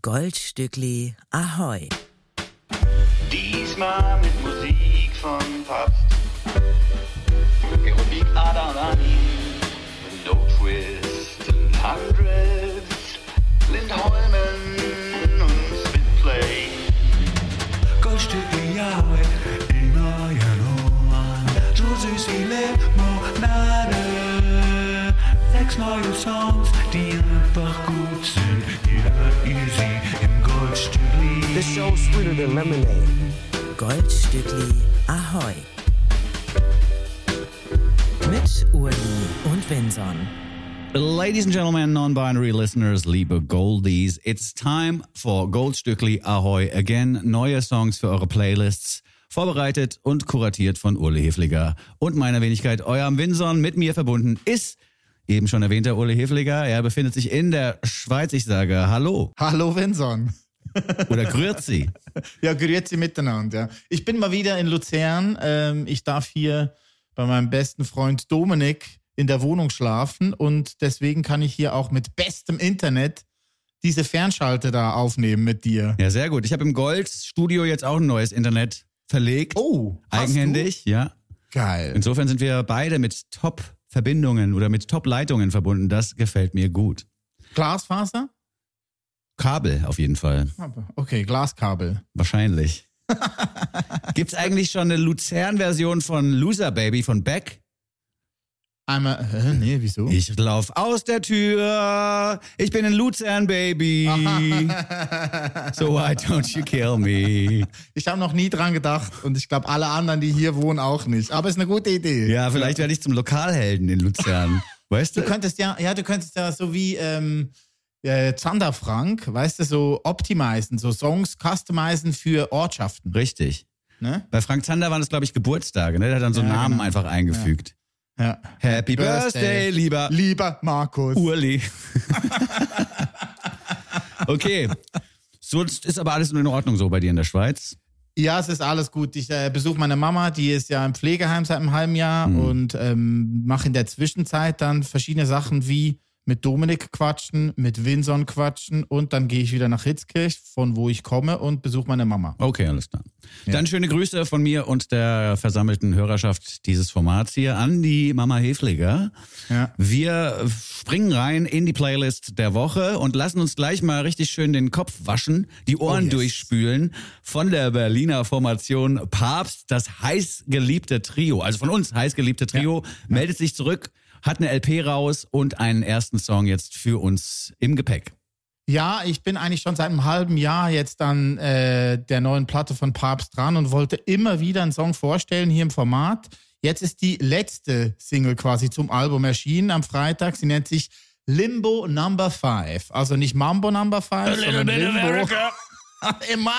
Goldstückli Ahoi. Diesmal mit Musik von Papst. Aerobic Adanamin, No Twist and Hundreds, Lindholmen und Spitplay. Goldstückli Ahoi, in euren Ohren, so süß wie Limonade. 6 neue Songs, die einfach gut sind. Hier hört ihr sie im Goldstückli. The show's sweeter than lemonade. Goldstückli Ahoi. Mit Uli und Vinson. Ladies and gentlemen, non-binary listeners, liebe Goldies, it's time for Goldstückli Ahoi again. Neue Songs für eure Playlists, vorbereitet und kuratiert von Uli Hefliger und meiner Wenigkeit, eurem Vinson. Mit mir verbunden ist eben schon erwähnter Uli Hefliger. Er befindet sich in der Schweiz. Ich sage Hallo. Hallo Vinson. Oder grüezi. Ja, grüezi miteinander. Ja. Ich bin mal wieder in Luzern. Ich darf hier bei meinem besten Freund Dominik in der Wohnung schlafen und deswegen kann ich hier auch mit bestem Internet diese Fernschalte da aufnehmen mit dir. Ja, sehr gut. Ich habe im Gold-Studio jetzt auch ein neues Internet verlegt. Oh, eigenhändig, ja. Geil. Insofern sind wir beide mit Top-Verbindungen oder mit Top-Leitungen verbunden. Das gefällt mir gut. Glasfaser? Kabel auf jeden Fall. Okay, Glaskabel. Wahrscheinlich. Gibt's eigentlich schon eine Luzern-Version von Loser Baby von Beck? Einmal, nee, wieso? Ich lauf aus der Tür, ich bin ein Luzern Baby. So why don't you kill me? Ich habe noch nie dran gedacht und ich glaube alle anderen, die hier wohnen, auch nicht. Aber ist eine gute Idee. Ja, vielleicht werde ich zum Lokalhelden in Luzern. Weißt du? Du könntest ja so wie Zander Frank, weißt du, so optimizen, so Songs customizen für Ortschaften. Richtig. Ne? Bei Frank Zander waren es, glaube ich, Geburtstage, ne? Der hat dann so Namen genau. einfach eingefügt. Ja. Happy Birthday, lieber Markus. Urli. Okay. Sonst ist aber alles in Ordnung so bei dir in der Schweiz? Ja, es ist alles gut. Ich besuche meine Mama, die ist ja im Pflegeheim seit einem halben Jahr und mache in der Zwischenzeit dann verschiedene Sachen wie mit Dominik quatschen, mit Vinson quatschen und dann gehe ich wieder nach Hitzkirch, von wo ich komme und besuche meine Mama. Okay, alles klar. Ja. Dann schöne Grüße von mir und der versammelten Hörerschaft dieses Formats hier an die Mama Hefliger. Ja. Wir springen rein in die Playlist der Woche und lassen uns gleich mal richtig schön den Kopf waschen, die Ohren durchspülen von der Berliner Formation Papst, das heißgeliebte Trio, also von uns heißgeliebte Trio, meldet sich zurück, hat eine LP raus und einen ersten Song jetzt für uns im Gepäck. Ja, ich bin eigentlich schon seit einem halben Jahr jetzt an der neuen Platte von Papst dran und wollte immer wieder einen Song vorstellen hier im Format. Jetzt ist die letzte Single quasi zum Album erschienen am Freitag. Sie nennt sich Limbo No. 5. Also nicht Mambo No. 5, sondern Limbo. Immer.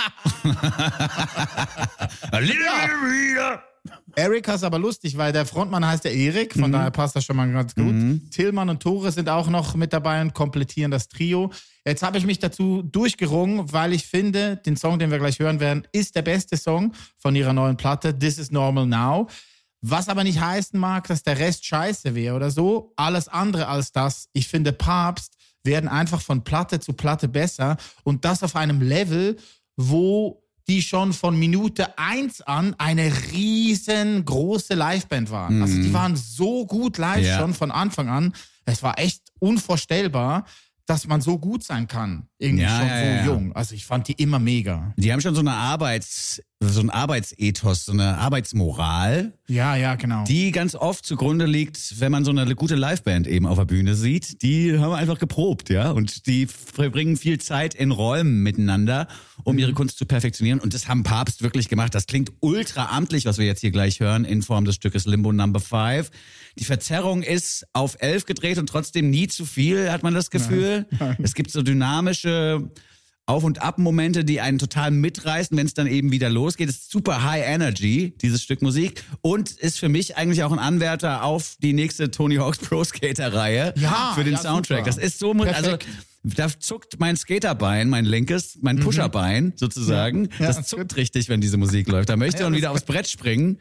A little bit Erika ist aber lustig, weil der Frontmann heißt ja Erik, von daher passt das schon mal ganz gut. Tillmann und Tore sind auch noch mit dabei und komplettieren das Trio. Jetzt habe ich mich dazu durchgerungen, weil ich finde, den Song, den wir gleich hören werden, ist der beste Song von ihrer neuen Platte, This is Normal Now. Was aber nicht heißen mag, dass der Rest scheiße wäre oder so. Alles andere als das. Ich finde, Papst werden einfach von Platte zu Platte besser und das auf einem Level, wo die schon von Minute 1 an eine riesengroße Liveband waren. Also die waren so gut live schon von Anfang an. Es war echt unvorstellbar, dass man so gut sein kann. Irgendwie schon so jung. Also ich fand die immer mega. Die haben schon so ein Arbeitsethos, so eine Arbeitsmoral. Ja, genau. Die ganz oft zugrunde liegt, wenn man so eine gute Liveband eben auf der Bühne sieht. Die haben einfach geprobt, ja. Und die verbringen viel Zeit in Räumen miteinander, um ihre Kunst zu perfektionieren. Und das haben Papst wirklich gemacht. Das klingt ultra amtlich, was wir jetzt hier gleich hören, in Form des Stückes Limbo No. 5. Die Verzerrung ist auf 11 gedreht und trotzdem nie zu viel, hat man das Gefühl. Nein. Es gibt so dynamische Auf- und Ab-Momente, die einen total mitreißen, wenn es dann eben wieder losgeht. Es ist super High Energy, dieses Stück Musik. Und ist für mich eigentlich auch ein Anwärter auf die nächste Tony Hawk's Pro Skater-Reihe für den Soundtrack. Super. Das ist so, also da zuckt mein Skaterbein, mein linkes, mein Pusherbein sozusagen. Das zuckt richtig, wenn diese Musik läuft. Da möchte man wieder aufs Brett springen.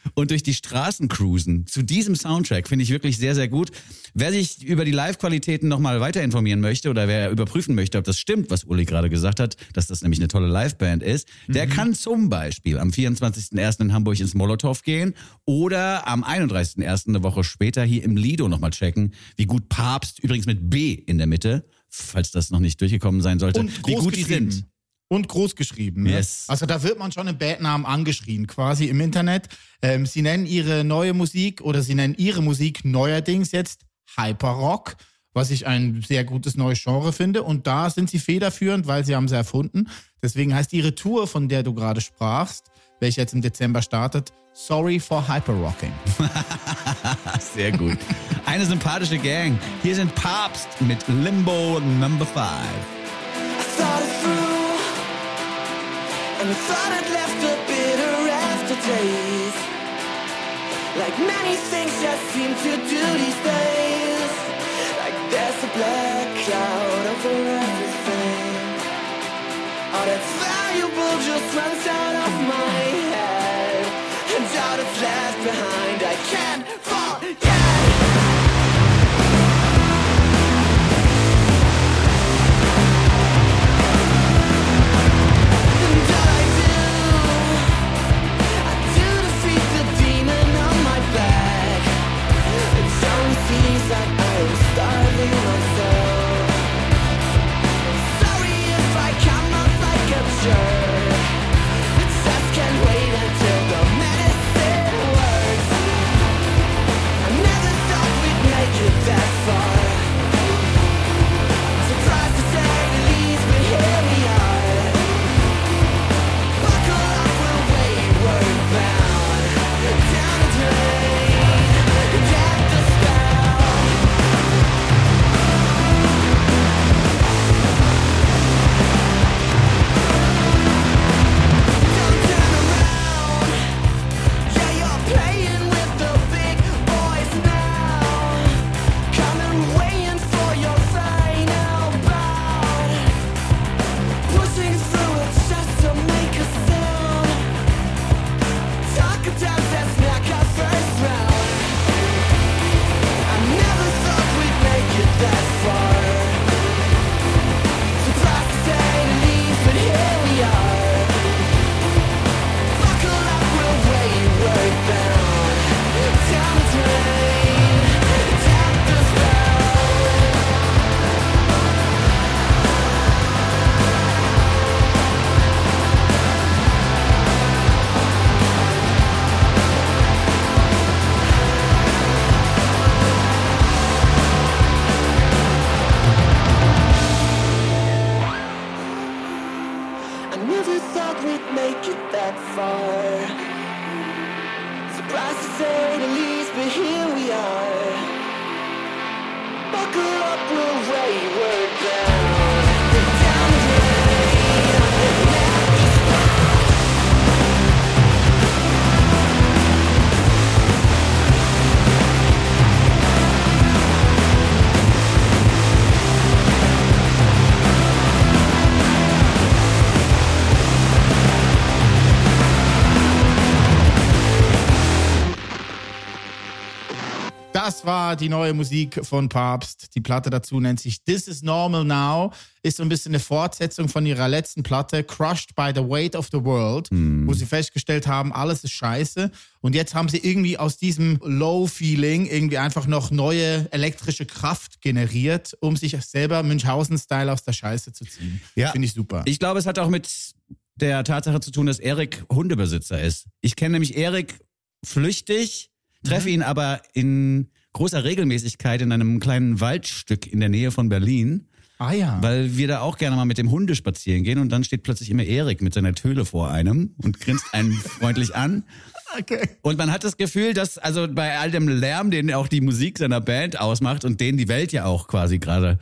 und durch die Straßen cruisen. Zu diesem Soundtrack finde ich wirklich sehr, sehr gut. Wer sich über die Live-Qualitäten nochmal weiter informieren möchte oder wer überprüfen möchte, ob das stimmt, was Uli gerade gesagt hat, dass das nämlich eine tolle Liveband ist, der kann zum Beispiel am 24.01. in Hamburg ins Molotow gehen oder am 31.01. eine Woche später hier im Lido nochmal checken, wie gut Papst, übrigens mit B in der Mitte, falls das noch nicht durchgekommen sein sollte, Und wie groß gut die geschrieben. sind. Und groß geschrieben. Ne? Yes. Also da wird man schon im Bandnamen angeschrien, quasi im Internet. Sie nennen ihre neue Musik oder sie nennen ihre Musik neuerdings jetzt Hyperrock, was ich ein sehr gutes neues Genre finde. Und da sind sie federführend, weil sie haben sie erfunden. Deswegen heißt ihre Tour, von der du gerade sprachst, welche jetzt im Dezember startet, Sorry for Hyperrocking. Sehr gut. Eine sympathische Gang. Hier sind Papst mit Limbo Number 5. Thought it through and thought it left a bitter aftertaste. Like many things that seem to do these days. Like there's a black cloud over everything. All that's valuable just runs out of my head. And all that's left behind I can't forget. Das war die neue Musik von Papst. Die Platte dazu nennt sich This Is Normal Now. Ist so ein bisschen eine Fortsetzung von ihrer letzten Platte Crushed by the Weight of the World, wo sie festgestellt haben, alles ist scheiße. Und jetzt haben sie irgendwie aus diesem Low-Feeling irgendwie einfach noch neue elektrische Kraft generiert, um sich selber Münchhausen-Style aus der Scheiße zu ziehen. Ja. Finde ich super. Ich glaube, es hat auch mit der Tatsache zu tun, dass Erik Hundebesitzer ist. Ich kenne nämlich Erik flüchtig, treffe ihn aber in großer Regelmäßigkeit in einem kleinen Waldstück in der Nähe von Berlin. Ah ja. Weil wir da auch gerne mal mit dem Hunde spazieren gehen und dann steht plötzlich immer Erik mit seiner Töle vor einem und grinst einen freundlich an. Okay. Und man hat das Gefühl, dass also bei all dem Lärm, den auch die Musik seiner Band ausmacht und den die Welt ja auch quasi gerade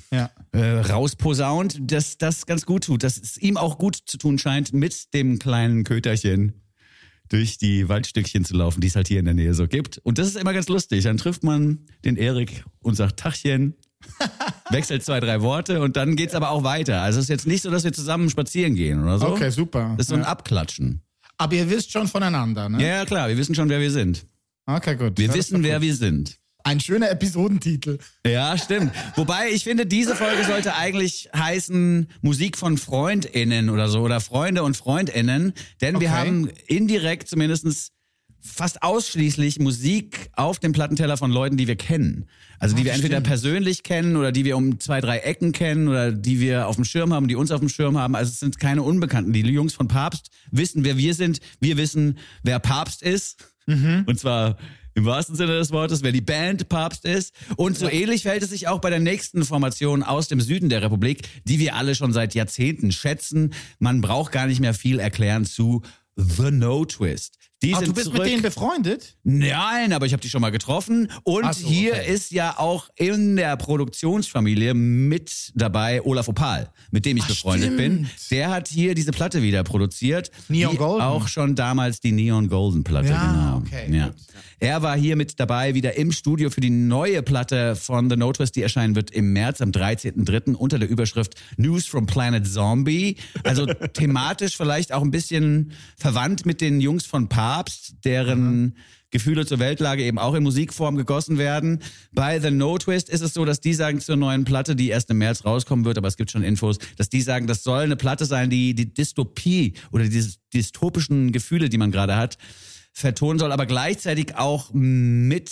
rausposaunt, dass das ganz gut tut. Dass es ihm auch gut zu tun scheint, mit dem kleinen Köterchen durch die Waldstückchen zu laufen, die es halt hier in der Nähe so gibt. Und das ist immer ganz lustig. Dann trifft man den Erik und sagt Tachchen, wechselt 2, 3 Worte und dann geht's aber auch weiter. Also es ist jetzt nicht so, dass wir zusammen spazieren gehen oder so. Okay, super. Das ist so ein Abklatschen. Aber ihr wisst schon voneinander, ne? Ja, klar, wir wissen schon, wer wir sind. Okay, gut. Wir Das wissen, ist doch wer gut. wir sind. Ein schöner Episodentitel. Ja, stimmt. Wobei, ich finde, diese Folge sollte eigentlich heißen Musik von FreundInnen oder so, oder Freunde und FreundInnen, denn wir Okay. haben indirekt zumindest fast ausschließlich Musik auf dem Plattenteller von Leuten, die wir kennen. Also die wir entweder stimmt. persönlich kennen oder die wir um 2, 3 Ecken kennen oder die wir auf dem Schirm haben, die uns auf dem Schirm haben. Also es sind keine Unbekannten. Die Jungs von Papst wissen, wer wir sind. Wir wissen, wer Papst ist. Und zwar im wahrsten Sinne des Wortes, wer die Band Papst ist. Und so ähnlich verhält es sich auch bei der nächsten Formation aus dem Süden der Republik, die wir alle schon seit Jahrzehnten schätzen. Man braucht gar nicht mehr viel erklären zu The No Twist. Die Ach, sind du bist zurück. mit denen befreundet? Nein, aber ich habe die schon mal getroffen. Und Ach so, hier okay. ist ja auch in der Produktionsfamilie mit dabei Olaf Opal, mit dem ich befreundet bin. Der hat hier diese Platte wieder produziert. Neon wie Golden. Auch schon damals die Neon Golden Platte, Ja, genau. okay, Ja. gut. Er war hier mit dabei, wieder im Studio für die neue Platte von The No Twist, die erscheinen wird im März, am 13.03. unter der Überschrift News from Planet Zombie. Also thematisch vielleicht auch ein bisschen verwandt mit den Jungs von Papst, deren Gefühle zur Weltlage eben auch in Musikform gegossen werden. Bei The No Twist ist es so, dass die sagen zur neuen Platte, die erst im März rauskommen wird, aber es gibt schon Infos, dass die sagen, das soll eine Platte sein, die die Dystopie oder diese dystopischen Gefühle, die man gerade hat, vertonen soll, aber gleichzeitig auch mit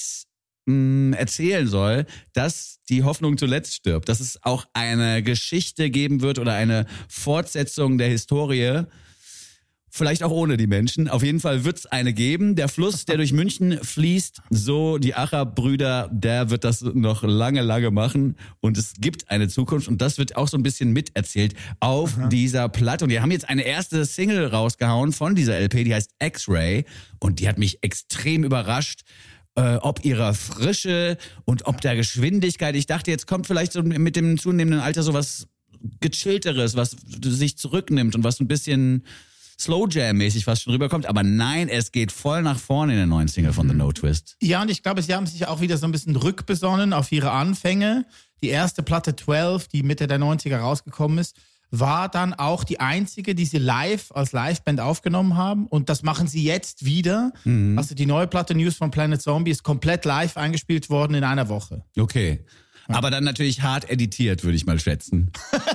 erzählen soll, dass die Hoffnung zuletzt stirbt, dass es auch eine Geschichte geben wird oder eine Fortsetzung der Historie, vielleicht auch ohne die Menschen. Auf jeden Fall wird es eine geben. Der Fluss, der durch München fließt, so die Acher-Brüder, der wird das noch lange, lange machen. Und es gibt eine Zukunft. Und das wird auch so ein bisschen miterzählt auf dieser Platte. Und die haben jetzt eine erste Single rausgehauen von dieser LP, die heißt X-Ray. Und die hat mich extrem überrascht. Ob ihrer Frische und ob der Geschwindigkeit. Ich dachte, jetzt kommt vielleicht so mit dem zunehmenden Alter so was Gechillteres, was sich zurücknimmt und was ein bisschen Slow Jam-mäßig fast schon rüberkommt. Aber nein, es geht voll nach vorne in der neuen Single von The No Twist. Ja, und ich glaube, sie haben sich auch wieder so ein bisschen rückbesonnen auf ihre Anfänge. Die erste Platte 12, die Mitte der 90er rausgekommen ist, war dann auch die einzige, die sie live als Liveband aufgenommen haben. Und das machen sie jetzt wieder. Also die neue Platte News from Planet Zombie ist komplett live eingespielt worden in einer Woche. Okay. Aber dann natürlich hart editiert, würde ich mal schätzen.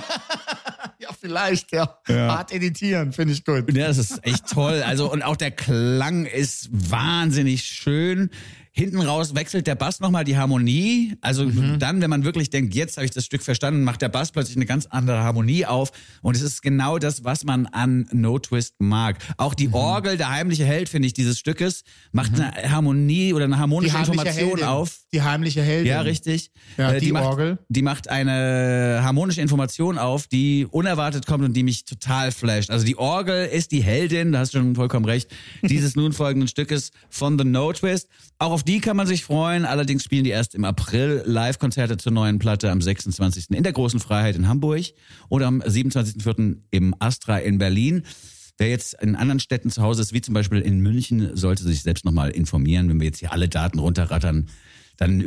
Ja, vielleicht, ja. Hart editieren, finde ich gut. Ja, das ist echt toll. Also, und auch der Klang ist wahnsinnig schön. Hinten raus wechselt der Bass nochmal die Harmonie. Also dann, wenn man wirklich denkt, jetzt habe ich das Stück verstanden, macht der Bass plötzlich eine ganz andere Harmonie auf. Und es ist genau das, was man an No Twist mag. Auch die Orgel, der heimliche Held, finde ich, dieses Stückes, macht eine Harmonie oder eine harmonische Information Heldin. auf. Die heimliche Heldin. Ja, richtig. Ja, die Orgel. Die macht eine harmonische Information auf, die unerwartet kommt und die mich total flasht. Also die Orgel ist die Heldin, da hast du schon vollkommen recht, dieses nun folgenden Stückes von The No Twist. Auch auf die kann man sich freuen. Allerdings spielen die erst im April Live-Konzerte zur neuen Platte am 26. in der Großen Freiheit in Hamburg oder am 27.04. im Astra in Berlin. Wer jetzt in anderen Städten zu Hause ist, wie zum Beispiel in München, sollte sich selbst nochmal informieren. Wenn wir jetzt hier alle Daten runterrattern, dann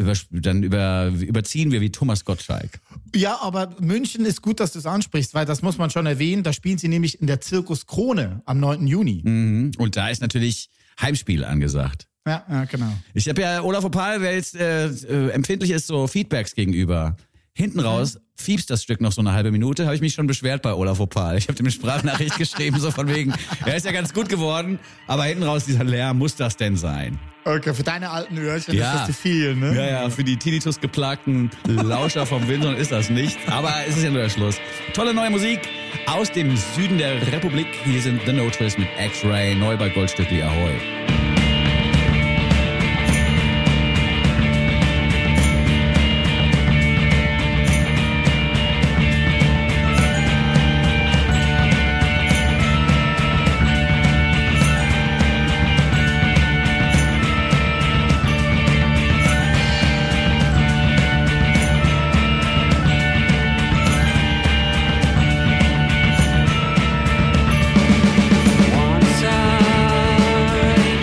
überziehen wir wie Thomas Gottschalk. Ja, aber München ist gut, dass du es ansprichst, weil das muss man schon erwähnen. Da spielen sie nämlich in der Zirkus Krone am 9. Juni. Und da ist natürlich Heimspiel angesagt. Ja, genau. Ich habe ja Olaf Opal, wer jetzt empfindlich ist, so Feedbacks gegenüber. Hinten raus fiebst das Stück noch so eine halbe Minute, habe ich mich schon beschwert bei Olaf Opal. Ich habe dem eine Sprachnachricht geschrieben, so von wegen, er ist ja ganz gut geworden, aber hinten raus dieser Lärm, muss das denn sein? Okay, für deine alten Öhrchen Ja. ist das zu viel, ne? Ja, für die Tinnitus-geplagten Lauscher vom Windsor ist das nicht, aber es ist ja nur der Schluss. Tolle neue Musik aus dem Süden der Republik. Hier sind The No Twist mit X-Ray, neu bei Goldstückli, Ahoi. One side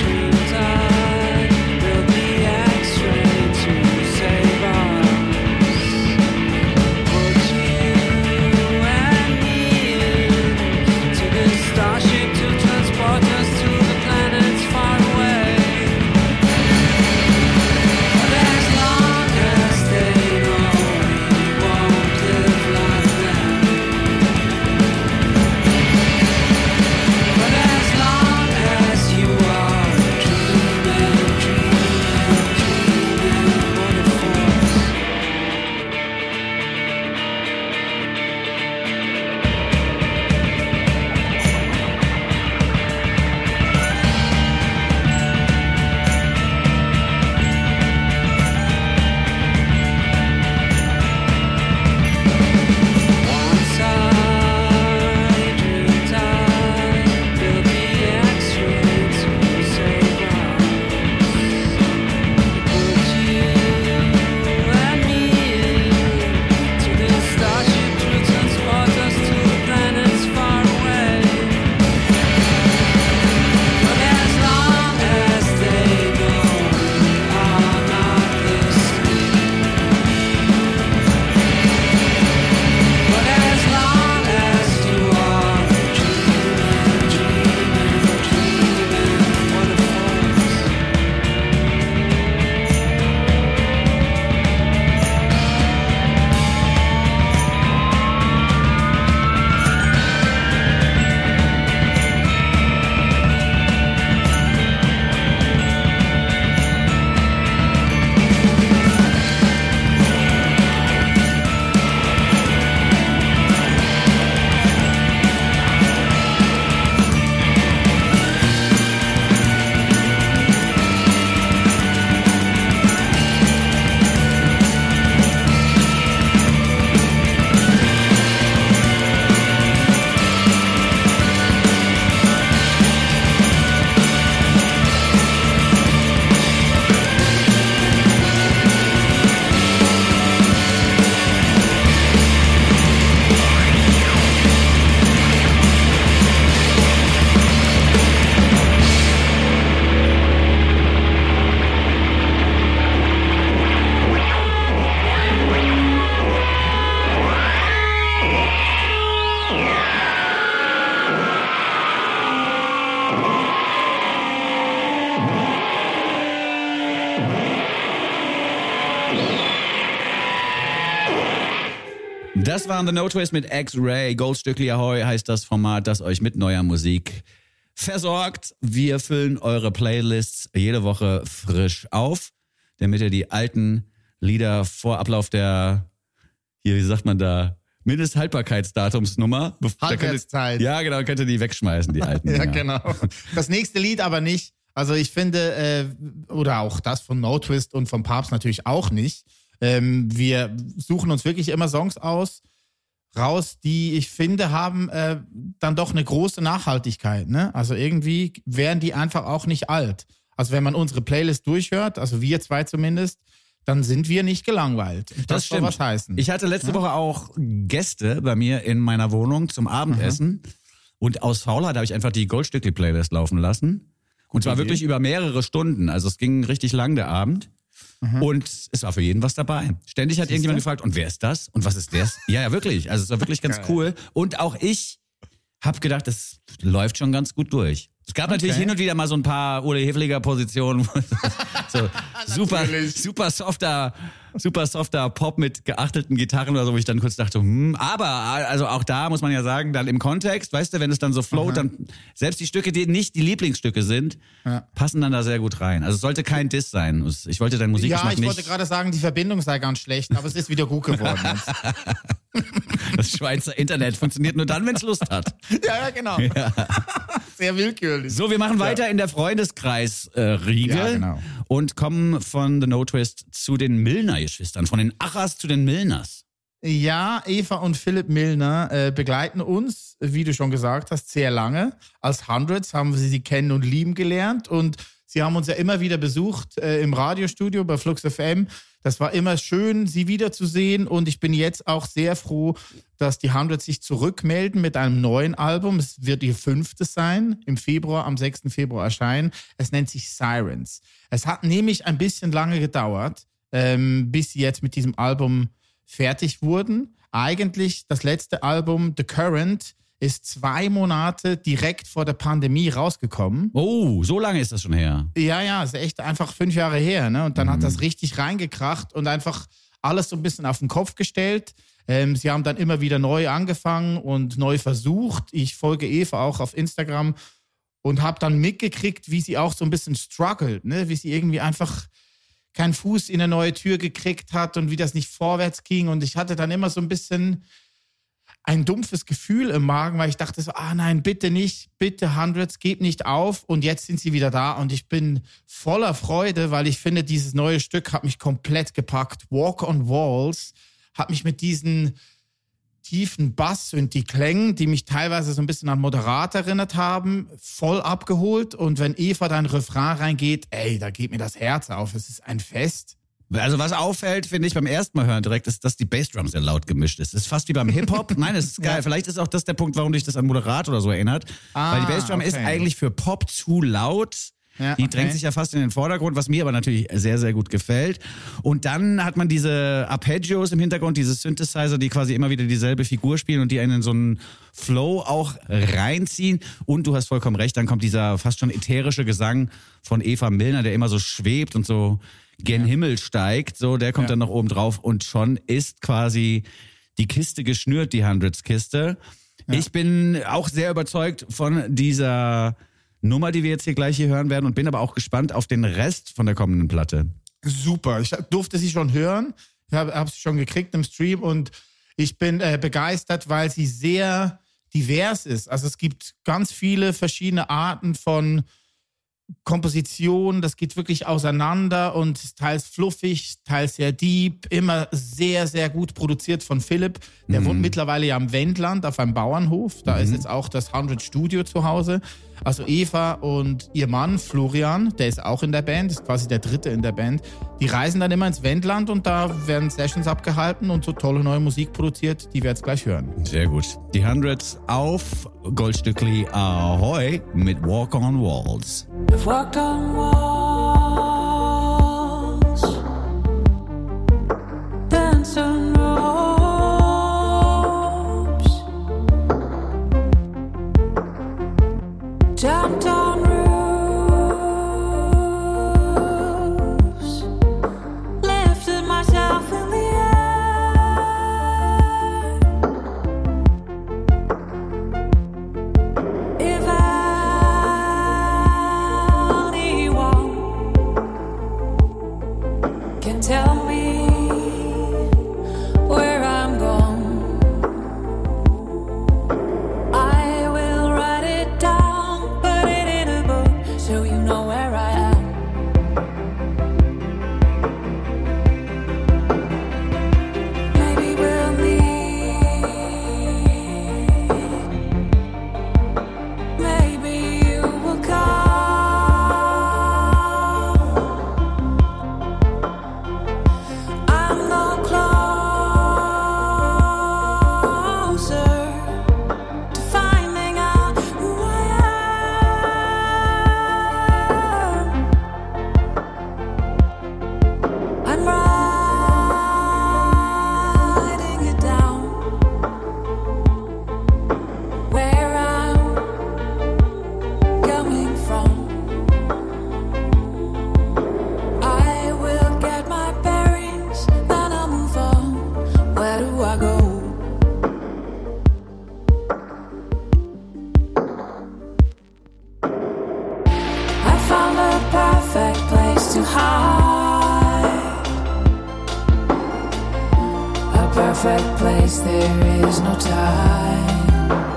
Das waren The No Twist mit X-Ray. Goldstückli Ahoy heißt das Format, das euch mit neuer Musik versorgt. Wir füllen eure Playlists jede Woche frisch auf, damit ihr die alten Lieder vor Ablauf der, hier, wie sagt man da, Mindesthaltbarkeitsdatumsnummer. Halbwertszeit. Ja, genau, könnt ihr die wegschmeißen, die alten. Ja, genau. Das nächste Lied aber nicht. Also ich finde, oder auch das von No Twist und vom Papst natürlich auch nicht. Wir suchen uns wirklich immer Songs raus, die ich finde, haben dann doch eine große Nachhaltigkeit. Ne? Also irgendwie wären die einfach auch nicht alt. Also wenn man unsere Playlist durchhört, also wir zwei zumindest, dann sind wir nicht gelangweilt. Und das soll was heißen. Ich hatte letzte Woche auch Gäste bei mir in meiner Wohnung zum Abendessen. Und aus Faulheit habe ich einfach die Goldstückli-Playlist laufen lassen. Und zwar wirklich über mehrere Stunden. Also es ging richtig lang, der Abend. Und es war für jeden was dabei. Ständig hat irgendjemand gefragt, und wer ist das? Und was ist das? Ja, wirklich. Also es war wirklich ganz cool. Und auch ich habe gedacht, das läuft schon ganz gut durch. Es gab natürlich hin und wieder mal so ein paar Ole Hefliger Positionen, so super softer Pop mit geachtelten Gitarren oder so, wo ich dann kurz dachte, aber also auch da muss man ja sagen, dann im Kontext, weißt du, wenn es dann so float, dann selbst die Stücke, die nicht die Lieblingsstücke sind, passen dann da sehr gut rein. Also es sollte kein Diss sein. Ich wollte deinen Musikgeschmack nicht... Ja, ich wollte gerade sagen, die Verbindung sei ganz schlecht, aber es ist wieder gut geworden. Das Schweizer Internet funktioniert nur dann, wenn es Lust hat. Ja, genau. Ja. Sehr willkürlich. So, wir machen weiter in der Freundeskreis-Riege und kommen von The No Twist zu den Milner-Geschwistern, von den Achers zu den Milners. Ja, Eva und Philipp Milner begleiten uns, wie du schon gesagt hast, sehr lange. Als Hundreds haben wir sie kennen und lieben gelernt und sie haben uns ja immer wieder besucht im Radiostudio bei Flux FM. Das war immer schön, sie wiederzusehen und ich bin jetzt auch sehr froh, dass die Hundreds sich zurückmelden mit einem neuen Album. Es wird ihr 5. sein, im Februar, am 6. Februar erscheinen. Es nennt sich Sirens. Es hat nämlich ein bisschen lange gedauert, bis sie jetzt mit diesem Album fertig wurden. Eigentlich das letzte Album, The Current, ist 2 Monate direkt vor der Pandemie rausgekommen. Oh, so lange ist das schon her. Ja, ist echt einfach 5 Jahre her. Ne? Und dann hat das richtig reingekracht und einfach alles so ein bisschen auf den Kopf gestellt. Sie haben dann immer wieder neu angefangen und neu versucht. Ich folge Eva auch auf Instagram und habe dann mitgekriegt, wie sie auch so ein bisschen struggelt, ne? Wie sie irgendwie einfach keinen Fuß in eine neue Tür gekriegt hat und wie das nicht vorwärts ging. Und ich hatte dann immer so ein bisschen ein dumpfes Gefühl im Magen, weil ich dachte so, nein, bitte nicht, bitte Hundreds, gebt nicht auf. Und jetzt sind sie wieder da und ich bin voller Freude, weil ich finde, dieses neue Stück hat mich komplett gepackt. Walk on Walls hat mich mit diesen tiefen Bass und die Klängen, die mich teilweise so ein bisschen an Moderat erinnert haben, voll abgeholt. Und wenn Eva da in Refrain reingeht, da geht mir das Herz auf. Es ist ein Fest. Also was auffällt, finde ich, beim ersten Mal hören direkt, ist, dass die Bassdrum sehr laut gemischt ist. Das ist fast wie beim Hip-Hop. Nein, das ist geil. Ja. Vielleicht ist auch das der Punkt, warum dich das an Moderat oder so erinnert. Weil die Bassdrum ist eigentlich für Pop zu laut. Ja, die drängt sich ja fast in den Vordergrund, was mir aber natürlich sehr, sehr gut gefällt. Und dann hat man diese Arpeggios im Hintergrund, diese Synthesizer, die quasi immer wieder dieselbe Figur gen und die einen in so einen Flow auch reinziehen. Und du hast vollkommen recht, dann kommt dieser fast schon ätherische Gesang von Eva Milner, der immer so schwebt und so gen Himmel steigt. So, der kommt dann noch oben drauf und schon ist quasi die Kiste geschnürt, die Hundreds-Kiste. Ja. Ich bin auch sehr überzeugt von dieser Nummer, die wir jetzt hier gleich hören werden und bin aber auch gespannt auf den Rest von der kommenden Platte. Super, ich durfte sie schon hören, ich habe sie schon gekriegt im Stream und ich bin begeistert, weil sie sehr divers ist. Also es gibt ganz viele verschiedene Arten von Komposition, das geht wirklich auseinander und teils fluffig, teils sehr deep, immer sehr, sehr gut produziert von Philipp. Der wohnt mittlerweile ja am Wendland auf einem Bauernhof. Da ist jetzt auch das 100 Studio zu Hause. Also Eva und ihr Mann Florian, der ist auch in der Band, ist quasi der Dritte in der Band. Die reisen dann immer ins Wendland und da werden Sessions abgehalten und so tolle neue Musik produziert, die wir jetzt gleich hören. Sehr gut. Die Hundreds auf Goldstückli Ahoy mit Walk on Walls. I've walked on walls, danced on ropes, jumped on roofs, lifted myself in the air, perfect place, there is no time.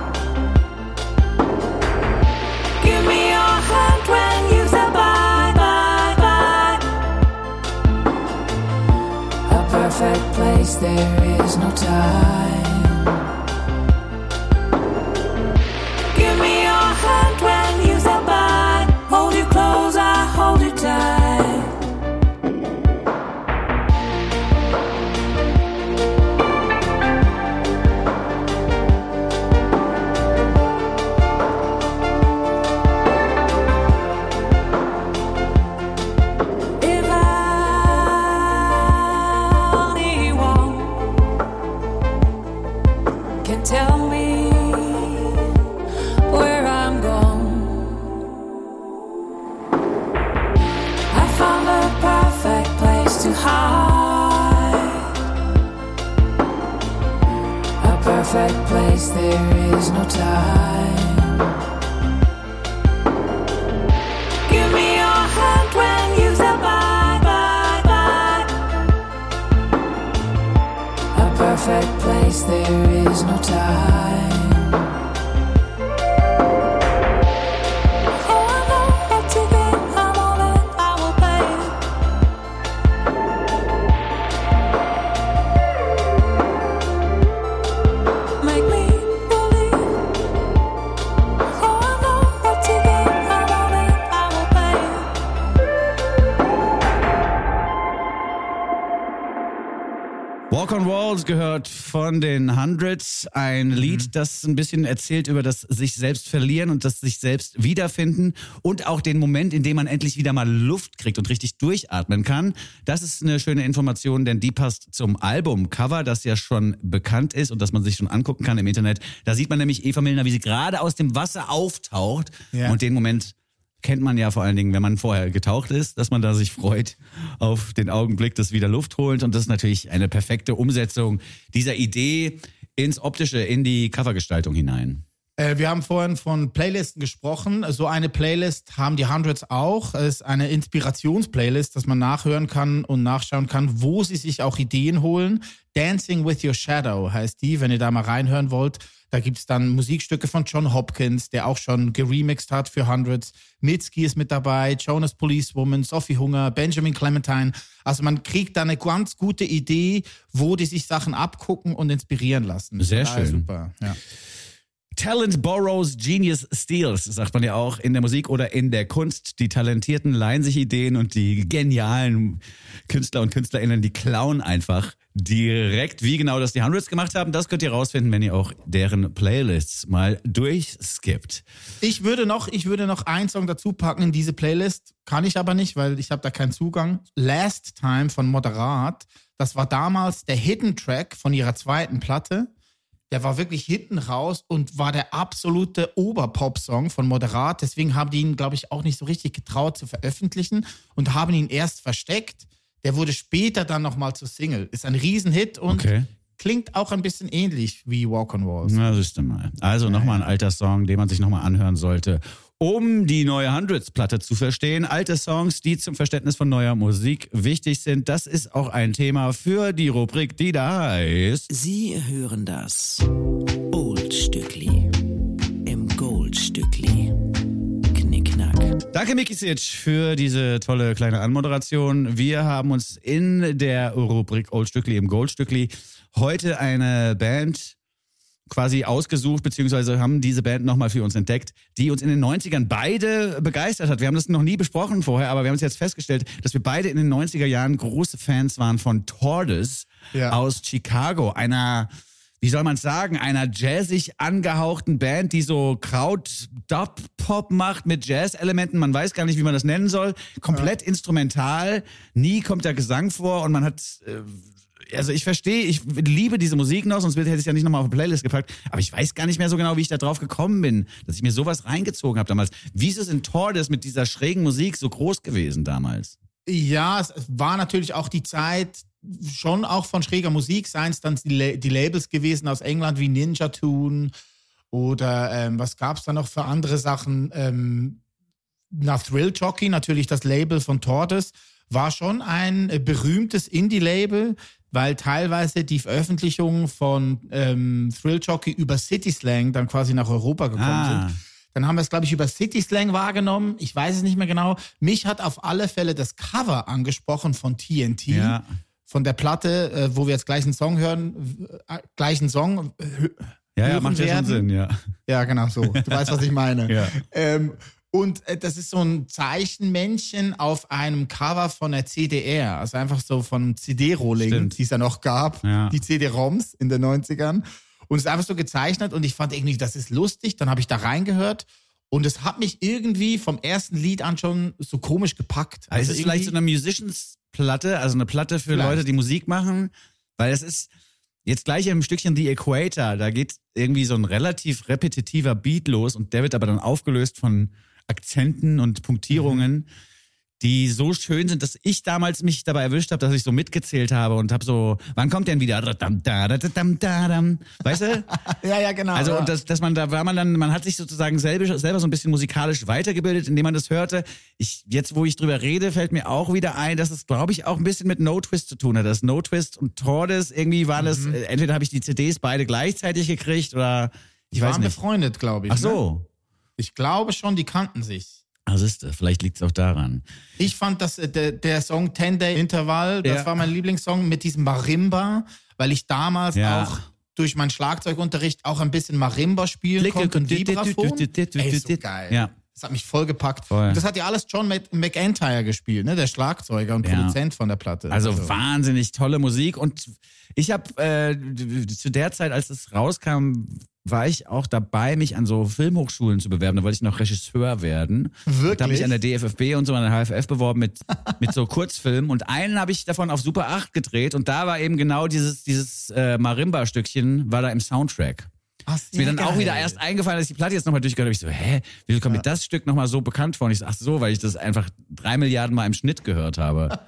Give me your hand when you say bye, bye, bye. A perfect place, there is no time. Give me your hand when you say bye. Hold you close, I hold you tight. Tell me where I'm going. I found a perfect place to hide. A perfect place, there is no time. Give me your hand when you say bye, bye, bye. A perfect place, there is no time. Oh, I know what to get, I'm all in, I will pay. Make me believe. Oh, I know what to get, I'm all in, I will pay. Walk on Walls gehört von den Hundreds. Ein Lied, das ein bisschen erzählt über das sich selbst verlieren und das sich selbst wiederfinden und auch den Moment, in dem man endlich wieder mal Luft kriegt und richtig durchatmen kann. Das ist eine schöne Information, denn die passt zum Albumcover, das ja schon bekannt ist und das man sich schon angucken kann im Internet. Da sieht man nämlich Eva Milner, wie sie gerade aus dem Wasser auftaucht. Ja. Und den Moment kennt man ja vor allen Dingen, wenn man vorher getaucht ist, dass man da sich freut auf den Augenblick des wieder Luft holt. Und das ist natürlich eine perfekte Umsetzung dieser Idee ins Optische, in die Covergestaltung hinein. Wir haben vorhin von Playlisten gesprochen. So eine Playlist haben die Hundreds auch. Es ist eine Inspirationsplaylist, dass man nachhören kann und nachschauen kann, wo sie sich auch Ideen holen. Dancing with Your Shadow heißt die, wenn ihr da mal reinhören wollt. Da gibt es dann Musikstücke von John Hopkins, der auch schon geremixed hat für Hundreds. Mitski ist mit dabei, Jonas Policewoman, Sophie Hunger, Benjamin Clementine. Also man kriegt da eine ganz gute Idee, wo die sich Sachen abgucken und inspirieren lassen. Sehr Total schön. Super, ja. Talent borrows, Genius steals, sagt man ja auch in der Musik oder in der Kunst. Die Talentierten leihen sich Ideen und die genialen Künstler und KünstlerInnen, die klauen einfach direkt. Wie genau das die Hundreds gemacht haben, das könnt ihr rausfinden, wenn ihr auch deren Playlists mal durchskippt. Ich würde noch einen Song dazu packen in diese Playlist. Kann ich aber nicht, weil ich habe da keinen Zugang. Last Time von Moderat. Das war damals der Hidden Track von ihrer zweiten Platte. Der war wirklich hinten raus und war der absolute Oberpop-Song von Moderat. Deswegen haben die ihn, glaube ich, auch nicht so richtig getraut zu veröffentlichen und haben ihn erst versteckt. Der wurde später dann nochmal zur Single. Ist ein Riesenhit und klingt auch ein bisschen ähnlich wie Walk on Walls. Na, siehst du mal. Also nochmal ein alter Song, den man sich nochmal anhören sollte, um die neue Hundreds-Platte zu verstehen. Alte Songs, die zum Verständnis von neuer Musik wichtig sind. Das ist auch ein Thema für die Rubrik, die da heißt... Sie hören das Oldstückli im Goldstückli. Knickknack. Danke, Mikisic, für diese tolle kleine Anmoderation. Wir haben uns in der Rubrik Oldstückli im Goldstückli heute eine Band quasi ausgesucht, beziehungsweise haben diese Band nochmal für uns entdeckt, die uns in den 90ern beide begeistert hat. Wir haben das noch nie besprochen vorher, aber wir haben es jetzt festgestellt, dass wir beide in den 90er Jahren große Fans waren von Tortoise aus Chicago, einer, wie soll man es sagen, einer jazzig angehauchten Band, die so Kraut-Dub-Pop macht mit Jazz-Elementen. Man weiß gar nicht, wie man das nennen soll. Komplett instrumental. Nie kommt da Gesang vor und man hat... Also ich liebe diese Musik noch, sonst hätte ich es ja nicht nochmal auf eine Playlist gepackt. Aber ich weiß gar nicht mehr so genau, wie ich da drauf gekommen bin, dass ich mir sowas reingezogen habe damals. Wie ist es in Tortoise mit dieser schrägen Musik so groß gewesen damals? Ja, es war natürlich auch die Zeit schon auch von schräger Musik, seien es dann die Labels gewesen aus England wie Ninja Tune oder was gab es da noch für andere Sachen? Thrill Jockey, natürlich das Label von Tortoise, war schon ein berühmtes Indie-Label, weil teilweise die Veröffentlichungen von Thrill Jockey über City Slang dann quasi nach Europa gekommen sind. Dann haben wir es, glaube ich, über City Slang wahrgenommen. Ich weiß es nicht mehr genau. Mich hat auf alle Fälle das Cover angesprochen von TNT. Ja. Von der Platte, wo wir jetzt gleich einen Song hören. Gleichen Song. Ja, macht ja schon Sinn, ja. Ja, genau so. Du weißt, was ich meine. Ja. Und das ist so ein Zeichenmännchen auf einem Cover von der CDR. Also einfach so von CD-Rolling, die es ja noch gab. Ja. Die CD-ROMs in den 90ern. Und es ist einfach so gezeichnet und ich fand irgendwie, das ist lustig. Dann habe ich da reingehört und es hat mich irgendwie vom ersten Lied an schon so komisch gepackt. Also es ist vielleicht so eine Musicians-Platte, also eine Platte für Leute, die Musik machen, weil es ist jetzt gleich im Stückchen The Equator, da geht irgendwie so ein relativ repetitiver Beat los und der wird aber dann aufgelöst von Akzenten und Punktierungen, die so schön sind, dass ich damals mich dabei erwischt habe, dass ich so mitgezählt habe und habe so, wann kommt denn wieder? Weißt du? Ja, genau. Also, ja. und dass man da war man hat sich sozusagen selber so ein bisschen musikalisch weitergebildet, indem man das hörte. Jetzt, wo ich drüber rede, fällt mir auch wieder ein, dass es, glaube ich, auch ein bisschen mit No Twist zu tun hat. Das No Twist und Tordes, irgendwie waren das, entweder habe ich die CDs beide gleichzeitig gekriegt oder ich weiß waren nicht. Befreundet, glaube ich. Ach so. Ne? Ich glaube schon, die kannten sich. Also vielleicht liegt es auch daran. Ich fand, dass der Song 10-Day Interval, das war mein Lieblingssong mit diesem Marimba, weil ich damals auch durch meinen Schlagzeugunterricht auch ein bisschen Marimba spielen konnte und Vibraphon. Ey, so geil. Ja. Das hat mich voll gepackt. Voll. Und das hat ja alles John McEntire gespielt, ne? Der Schlagzeuger und Produzent von der Platte. Also wahnsinnig tolle Musik. Und ich habe zu der Zeit, als es rauskam, war ich auch dabei, mich an so Filmhochschulen zu bewerben. Da wollte ich noch Regisseur werden. Wirklich? Und habe mich an der DFFB und so an der HFF beworben mit so Kurzfilmen. Und einen habe ich davon auf Super 8 gedreht. Und da war eben genau dieses Marimba-Stückchen, war da im Soundtrack. Ist mir dann auch wieder erst eingefallen, als ich die Platte jetzt nochmal durchgehört habe. Ich so, wieso kommt mir das Stück nochmal so bekannt vor? Und ich so, ach so, weil ich das einfach 3 Milliarden Mal im Schnitt gehört habe.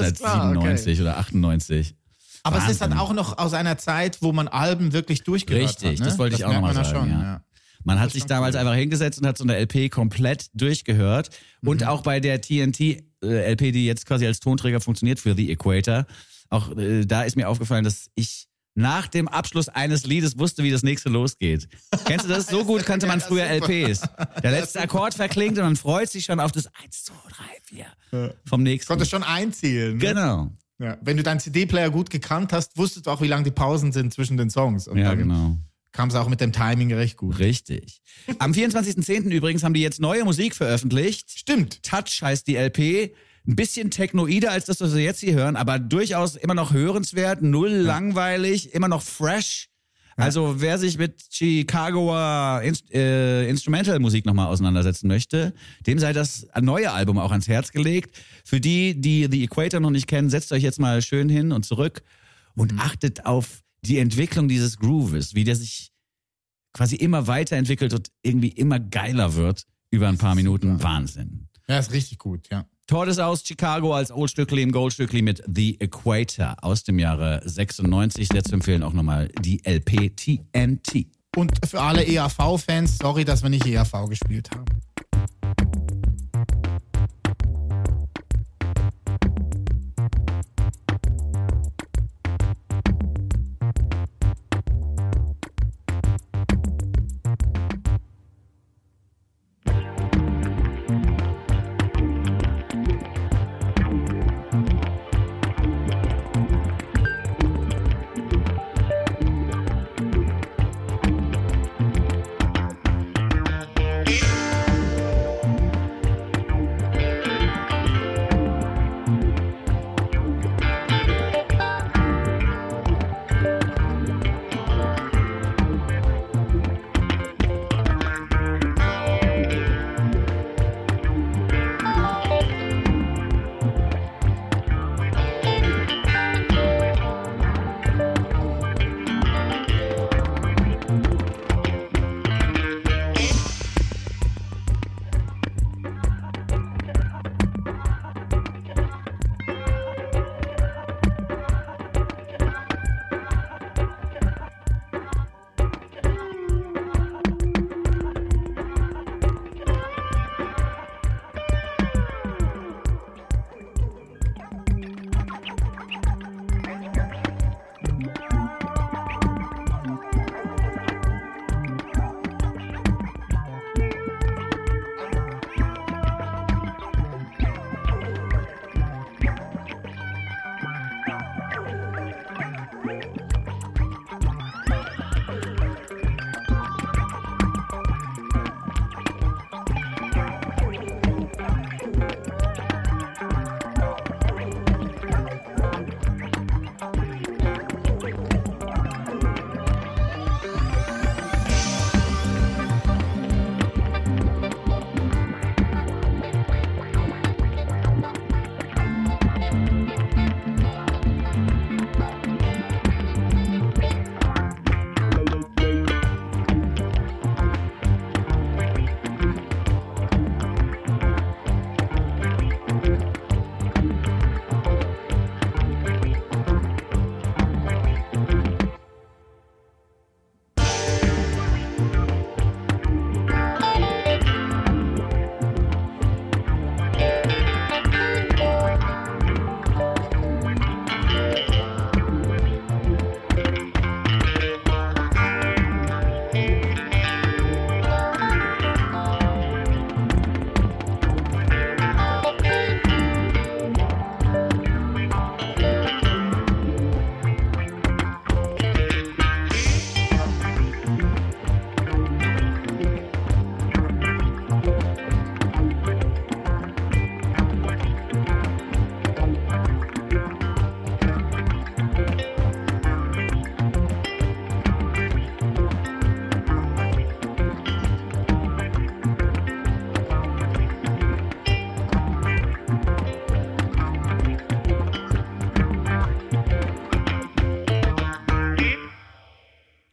1997 oder 98. Aber Wahnsinn. es ist dann auch noch aus einer Zeit, wo man Alben wirklich durchgehört hat. Richtig, Ne? das wollte ich auch nochmal sagen. Schon, ja. Man hat sich damals einfach hingesetzt und hat so eine LP komplett durchgehört. Und auch bei der TNT-LP, die jetzt quasi als Tonträger funktioniert für The Equator, auch da ist mir aufgefallen, dass ich nach dem Abschluss eines Liedes wusste, wie das nächste losgeht. Kennst du das? So gut kannte man früher LPs. Der letzte Akkord verklingt und man freut sich schon auf das 1, 2, 3, 4 vom nächsten. Konntest schon einzählen. Ne? Genau. Ja. Wenn du deinen CD-Player gut gekannt hast, wusstest du auch, wie lang die Pausen sind zwischen den Songs. Und Ja, dann genau. kam es auch mit dem Timing recht gut. Richtig. Am 24.10. übrigens haben die jetzt neue Musik veröffentlicht. Stimmt. Touch heißt die LP. Ein bisschen technoider als das, was wir jetzt hier hören, aber durchaus immer noch hörenswert, null langweilig, immer noch fresh. Also wer sich mit Chicagoer Instrumental-Musik nochmal auseinandersetzen möchte, dem sei das neue Album auch ans Herz gelegt. Für die The Equator noch nicht kennen, setzt euch jetzt mal schön hin und zurück und achtet auf die Entwicklung dieses Grooves, wie der sich quasi immer weiterentwickelt und irgendwie immer geiler wird über ein paar Minuten. Wahnsinn. Ja, ist richtig gut, ja. Tordes aus Chicago als Oldstückli im Goldstückli mit The Equator aus dem Jahre 96. Sehr zu empfehlen auch nochmal die LP TNT. Und für alle EAV-Fans, sorry, dass wir nicht EAV gespielt haben.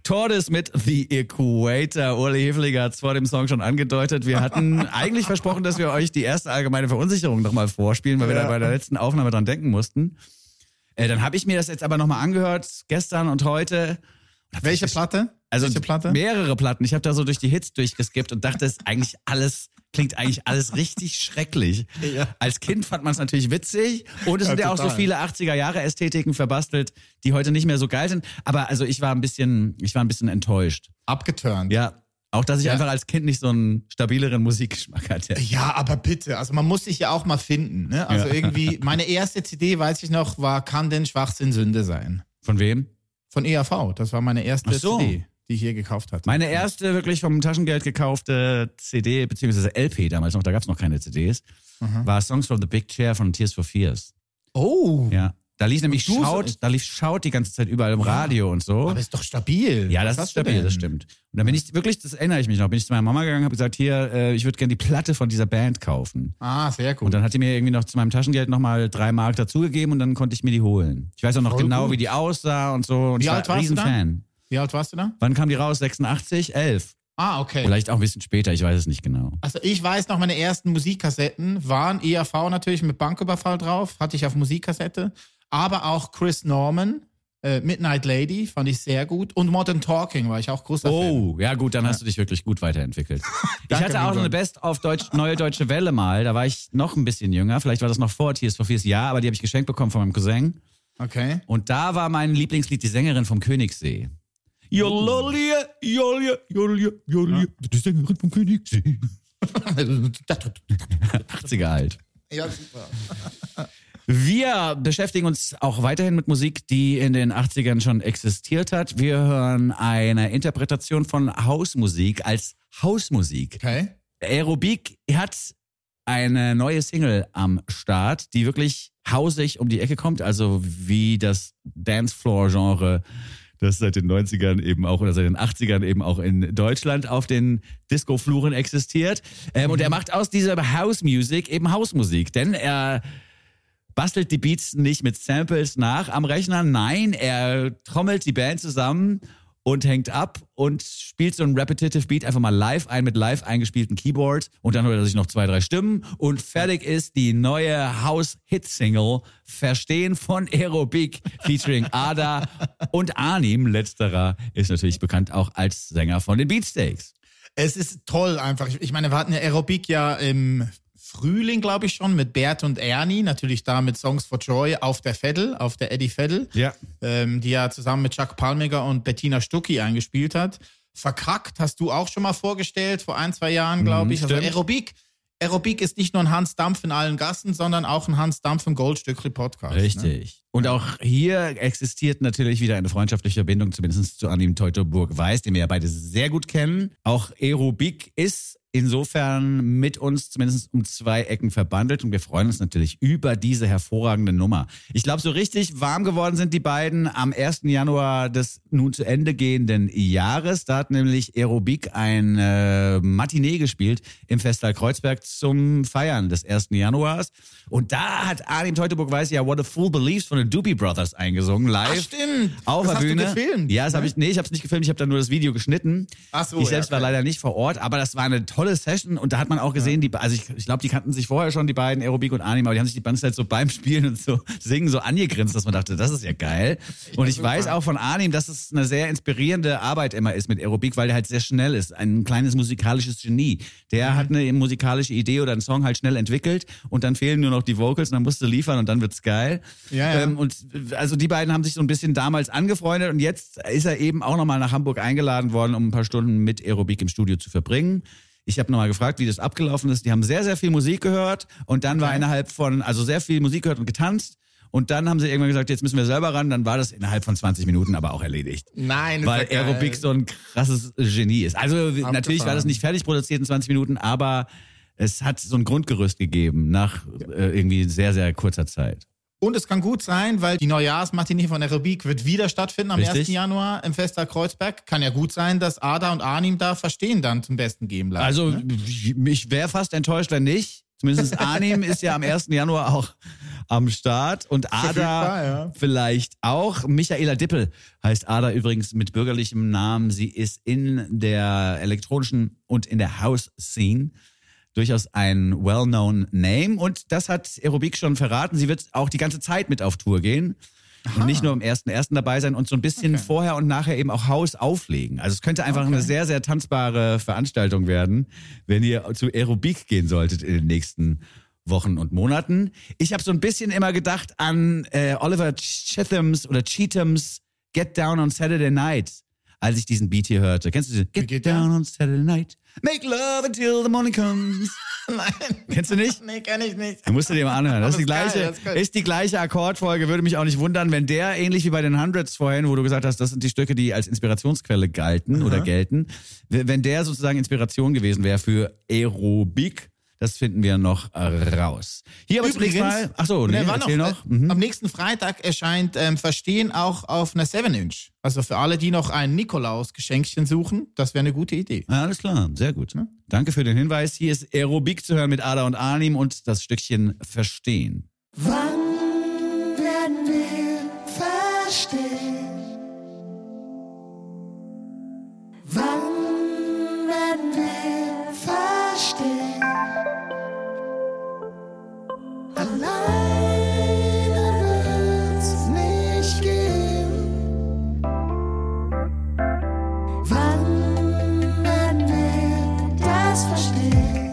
Tortoise mit The Equator. Uli Hefliger hat es vor dem Song schon angedeutet. Wir hatten eigentlich versprochen, dass wir euch die erste allgemeine Verunsicherung nochmal vorspielen, weil wir da bei der letzten Aufnahme dran denken mussten. Dann habe ich mir das jetzt aber nochmal angehört, gestern und heute. Welche Platte? Also Welche Platte? mehrere Platten. Ich habe da so durch die Hits durchgeskippt und dachte, klingt eigentlich alles richtig schrecklich. Ja. Als Kind fand man es natürlich witzig und es sind ja auch so total. viele 80er-Jahre-Ästhetiken verbastelt, die heute nicht mehr so geil sind. Aber also ich war ein bisschen enttäuscht. Abgeturnt. Ja, auch dass ich einfach als Kind nicht so einen stabileren Musikgeschmack hatte. Ja, aber bitte, also man muss sich ja auch mal finden. Ne? Also irgendwie, meine erste CD, weiß ich noch, war Kann denn Schwachsinn Sünde sein? Von wem? Von EAV, das war meine erste Ach so. CD, die ich hier gekauft hatte. Meine erste wirklich vom Taschengeld gekaufte CD, beziehungsweise LP damals noch, da gab es noch keine CDs, war Songs from the Big Chair von Tears for Fears. Oh, Ja. Da lief nämlich Und du da lief Shout die ganze Zeit überall im Radio und so. aber ist doch stabil. Ja, das Was ist hast du stabil, denn? das stimmt. Und dann bin ich wirklich, das erinnere ich mich noch, bin ich zu meiner Mama gegangen, habe gesagt, hier, ich würde gerne die Platte von dieser Band kaufen. Ah, sehr gut. Und dann hat die mir irgendwie noch zu meinem Taschengeld nochmal 3 Mark dazugegeben und dann konnte ich mir die holen. Ich weiß auch noch Voll genau, gut. wie die aussah und so. Und Wie ich war alt ein warst du da? Riesenfan. Wie alt warst du da? Wann kam die raus? 86? 11? Ah, okay. Vielleicht auch ein bisschen später, ich weiß es nicht genau. Also ich weiß noch, meine ersten Musikkassetten waren EAV natürlich mit Banküberfall drauf, hatte ich auf Musikkassette, aber auch Chris Norman, Midnight Lady, fand ich sehr gut und Modern Talking war ich auch großer Fan. Oh, ja gut, dann hast du dich wirklich gut weiterentwickelt. Ich Danke, hatte auch mein so eine Gott. Best auf Neue Deutsche Welle mal, da war ich noch ein bisschen jünger, vielleicht war das noch vor Tears for Fears, ja, aber die habe ich geschenkt bekommen von meinem Cousin. Okay. Und da war mein Lieblingslied die Sängerin vom Königssee. Jololje, jolje, jolje, jolje, die Sängerin vom Königssee. 80er halt. Ja, super. Wir beschäftigen uns auch weiterhin mit Musik, die in den 80ern schon existiert hat. Wir hören eine Interpretation von Hausmusik als Hausmusik. Okay. Aerobik hat eine neue Single am Start, die wirklich hausig um die Ecke kommt, also wie das Dancefloor-Genre, das seit den 90ern eben auch oder seit den 80ern eben auch in Deutschland auf den Disco-Fluren existiert. Und er macht aus dieser House-Music eben Hausmusik, denn er bastelt die Beats nicht mit Samples nach am Rechner, nein, er trommelt die Band zusammen und hängt ab und spielt so ein Repetitive Beat einfach mal live ein mit live eingespielten Keyboard und dann holt er sich noch 2, 3 Stimmen und fertig ist die neue House-Hit-Single Verstehen von Aerobik featuring Ada und Arnim. Letzterer ist natürlich bekannt auch als Sänger von den Beatsteaks. Es ist toll einfach. Ich meine, wir hatten ja Aerobik ja im Frühling, glaube ich schon, mit Bert und Ernie, natürlich da mit Songs for Joy auf der Veddel, auf der Eddie Veddel, Ja. Die ja zusammen mit Chuck Palmiger und Bettina Stucki eingespielt hat. Verkackt hast du auch schon mal vorgestellt, vor 1, 2 Jahren, glaube ich. Also stimmt. Aerobik ist nicht nur ein Hans Dampf in allen Gassen, sondern auch ein Hans Dampf im Goldstückli Podcast. Ne? Richtig. Und auch hier existiert natürlich wieder eine freundschaftliche Verbindung, zumindest zu Arnim Teutoburg-Weiß, den wir ja beide sehr gut kennen. Auch Aerobik ist insofern mit uns zumindest um 2 Ecken verbandelt und wir freuen uns natürlich über diese hervorragende Nummer. Ich glaube, so richtig warm geworden sind die beiden am 1. Januar des nun zu Ende gehenden Jahres. Da hat nämlich Aerobik ein Matinee gespielt im Festsaal Kreuzberg zum Feiern des 1. Januars. Und da hat Arnim Teutoburg-Weiß ja What a Fool Believes von den Doobie Brothers eingesungen, live. Ach, stimmt. Auf Das der hast du Bühne. gefilmt, Ja, das ne? habe ich hab's nicht gefilmt, ich habe da nur das Video geschnitten. Ach so, ich selbst ja, war okay. leider nicht vor Ort, aber das war eine tolle Session und da hat man auch gesehen, ich glaube, die kannten sich vorher schon, die beiden, Aerobik und Arnim, aber die haben sich die ganze Zeit so beim Spielen und so Singen so angegrinst, dass man dachte, das ist ja geil. Und ich weiß auch von Arnim, dass es eine sehr inspirierende Arbeit immer ist mit Aerobik, weil der halt sehr schnell ist, ein kleines musikalisches Genie. Der hat eine musikalische Idee oder einen Song halt schnell entwickelt und dann fehlen nur noch die Vocals und dann musst du liefern und dann wird's geil. Ja, ja. Und also die beiden haben sich so ein bisschen damals angefreundet und jetzt ist er eben auch nochmal nach Hamburg eingeladen worden, um ein paar Stunden mit Aerobik im Studio zu verbringen. Ich habe nochmal gefragt, wie das abgelaufen ist. Die haben sehr, sehr viel Musik gehört und dann war innerhalb von, also sehr viel Musik gehört und getanzt. Und dann haben sie irgendwann gesagt, jetzt müssen wir selber ran. Dann war das innerhalb von 20 Minuten aber auch erledigt. Nein, Weil ist ja geil. Aerobik so ein krasses Genie ist. Also natürlich war das nicht fertig produziert in 20 Minuten, aber es hat so ein Grundgerüst gegeben nach irgendwie sehr, sehr kurzer Zeit. Und es kann gut sein, weil die Neujahrsmatinee von Aerobik wird wieder stattfinden am Richtig. 1. Januar im Festsaal Kreuzberg. Kann ja gut sein, dass Ada und Arnim da Verstehen dann zum Besten geben lassen. Also ich wäre fast enttäuscht, wenn nicht. Zumindest Arnim ist ja am 1. Januar am Start. Und Ada Verfügbar, ja. vielleicht auch. Michaela Dippel heißt Ada übrigens mit bürgerlichem Namen. Sie ist in der elektronischen und in der House-Scene durchaus ein well-known Name. Und das hat Aerobik schon verraten. Sie wird auch die ganze Zeit mit auf Tour gehen. Und nicht nur am 1.1. dabei sein und so ein bisschen vorher und nachher eben auch Haus auflegen. Also es könnte einfach eine sehr, sehr tanzbare Veranstaltung werden, wenn ihr zu Aerobik gehen solltet in den nächsten Wochen und Monaten. Ich habe so ein bisschen immer gedacht an Oliver Cheathams Get Down on Saturday Night, als ich diesen Beat hier hörte. Kennst du diese? Get down on Saturday night, make love until the morning comes. Nein. Kennst du nicht? Nee, kenn ich nicht. Du musst dir mal anhören. Das ist die geil, gleiche, das ist geil. ist die gleiche Akkordfolge. Würde mich auch nicht wundern, wenn der ähnlich wie bei den Hundreds vorhin, wo du gesagt hast, das sind die Stücke, die als Inspirationsquelle galten oder gelten, wenn der sozusagen Inspiration gewesen wäre für Aerobik. Das finden wir noch raus. Hier aber zunächst mal. Achso, nee, erzähl noch. Am nächsten Freitag erscheint Verstehen auch auf einer 7-Inch. Also für alle, die noch ein Nikolaus-Geschenkchen suchen, das wäre eine gute Idee. Ja, alles klar, sehr gut. Danke für den Hinweis. Hier ist Aerobik zu hören mit Ada und Arnim und das Stückchen Verstehen. Wann werden wir verstehen? Wann werden wir verstehen? Alleine wird's nicht gehen. Wann werden wir das verstehen?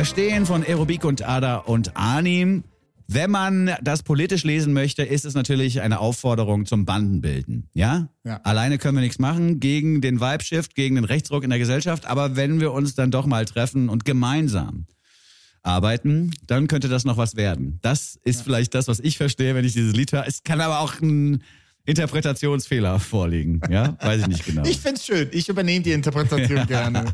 Verstehen von Aerobik und Ada und Arnim. Wenn man das politisch lesen möchte, ist es natürlich eine Aufforderung zum Bandenbilden. Ja? Alleine können wir nichts machen gegen den Vibe-Shift, gegen den Rechtsruck in der Gesellschaft. Aber wenn wir uns dann doch mal treffen und gemeinsam arbeiten, dann könnte das noch was werden. Das ist vielleicht das, was ich verstehe, wenn ich dieses Lied höre. Es kann aber auch ein Interpretationsfehler vorliegen. Ja, weiß ich nicht genau. Ich find's schön. Ich übernehme die Interpretation gerne.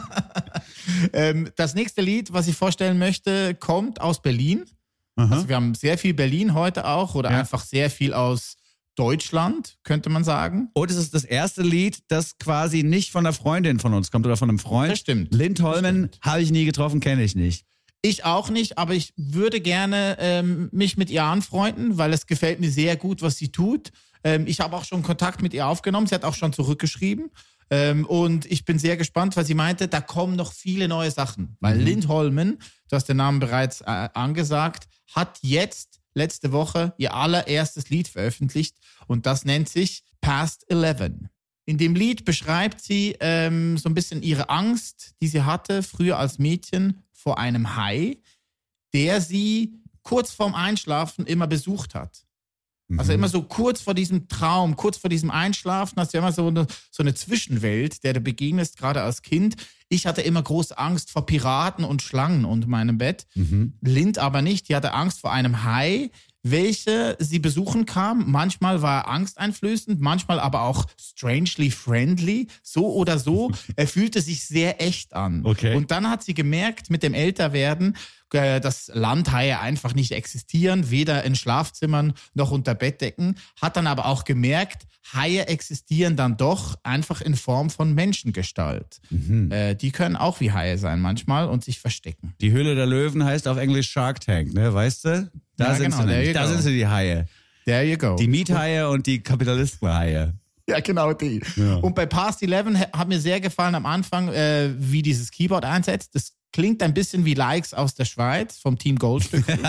Das nächste Lied, was ich vorstellen möchte, kommt aus Berlin. Also wir haben sehr viel Berlin heute auch oder einfach sehr viel aus Deutschland, könnte man sagen. Und es ist das erste Lied, das quasi nicht von einer Freundin von uns kommt oder von einem Freund. Das stimmt. Lindholmen habe ich nie getroffen, kenne ich nicht. Ich auch nicht, aber ich würde gerne mich mit ihr anfreunden, weil es gefällt mir sehr gut, was sie tut. Ich habe auch schon Kontakt mit ihr aufgenommen, sie hat auch schon zurückgeschrieben. Und ich bin sehr gespannt, weil sie meinte, da kommen noch viele neue Sachen. Weil Lindholmen, du hast den Namen bereits angesagt, hat jetzt letzte Woche ihr allererstes Lied veröffentlicht und das nennt sich Past 11. In dem Lied beschreibt sie so ein bisschen ihre Angst, die sie hatte früher als Mädchen vor einem Hai, der sie kurz vorm Einschlafen immer besucht hat. Also immer so kurz vor diesem Traum, kurz vor diesem Einschlafen, hast du immer so eine Zwischenwelt, der du begegnest, gerade als Kind. Ich hatte immer große Angst vor Piraten und Schlangen unter meinem Bett. Lind aber nicht. Die hatte Angst vor einem Hai, welche sie besuchen kam. Manchmal war er angsteinflößend, manchmal aber auch strangely friendly. So oder so. Er fühlte sich sehr echt an. Okay. Und dann hat sie gemerkt, mit dem Älterwerden, dass Landhaie einfach nicht existieren, weder in Schlafzimmern noch unter Bettdecken, hat dann aber auch gemerkt, Haie existieren dann doch einfach in Form von Menschengestalt. Die können auch wie Haie sein manchmal und sich verstecken. Die Höhle der Löwen heißt auf Englisch Shark Tank, ne? Weißt du? Da sind sie die Haie. There you go. Die Miethaie und die Kapitalistenhaie. Ja, genau die. Ja. Und bei Past 11 hat mir sehr gefallen am Anfang, wie dieses Keyboard einsetzt. Das klingt ein bisschen wie Likes aus der Schweiz vom Team Goldstückli.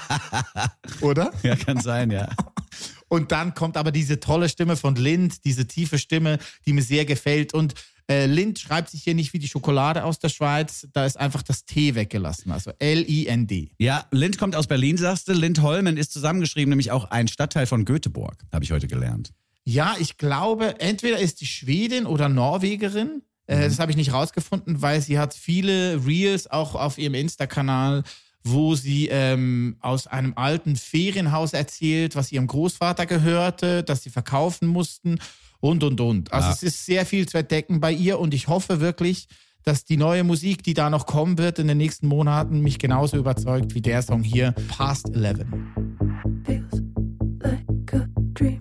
Oder? Ja, kann sein, ja. Und dann kommt aber diese tolle Stimme von Lind, diese tiefe Stimme, die mir sehr gefällt. Und Lind schreibt sich hier nicht wie die Schokolade aus der Schweiz, da ist einfach das T weggelassen, also L-I-N-D. Ja, Lind kommt aus Berlin, sagst du. Lindholmen ist zusammengeschrieben, nämlich auch ein Stadtteil von Göteborg, habe ich heute gelernt. Ja, ich glaube, entweder ist die Schwedin oder Norwegerin. Das habe ich nicht rausgefunden, weil sie hat viele Reels auch auf ihrem Insta-Kanal, wo sie aus einem alten Ferienhaus erzählt, was ihrem Großvater gehörte, das sie verkaufen mussten und. Also es ist sehr viel zu entdecken bei ihr und ich hoffe wirklich, dass die neue Musik, die da noch kommen wird in den nächsten Monaten, mich genauso überzeugt wie der Song hier, Past 11. Feels like a dream.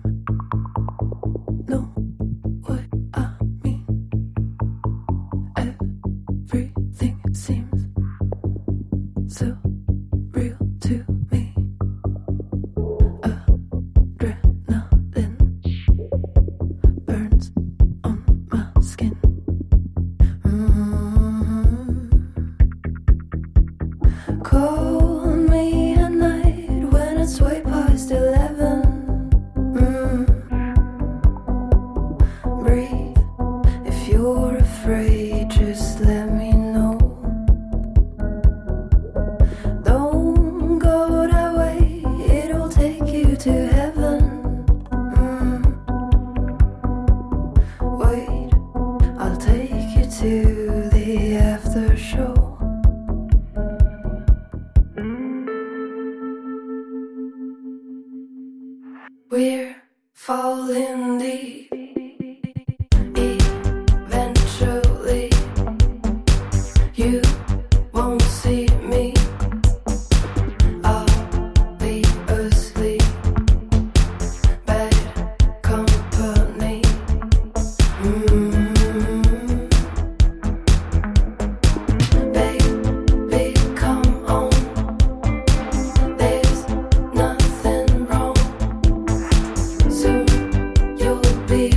Know what I mean. Everything seems so real to me. Adrenaline burns on my skin. Call me at night when it's way past 11. Breathe. If you're afraid, just let me know. Don't go that way, it'll take you to heaven. Wait, I'll take you to the after show. We're falling deep. Eventually, you won't see me. I'll be asleep. Bad company. Baby, come on. There's nothing wrong. Soon you'll be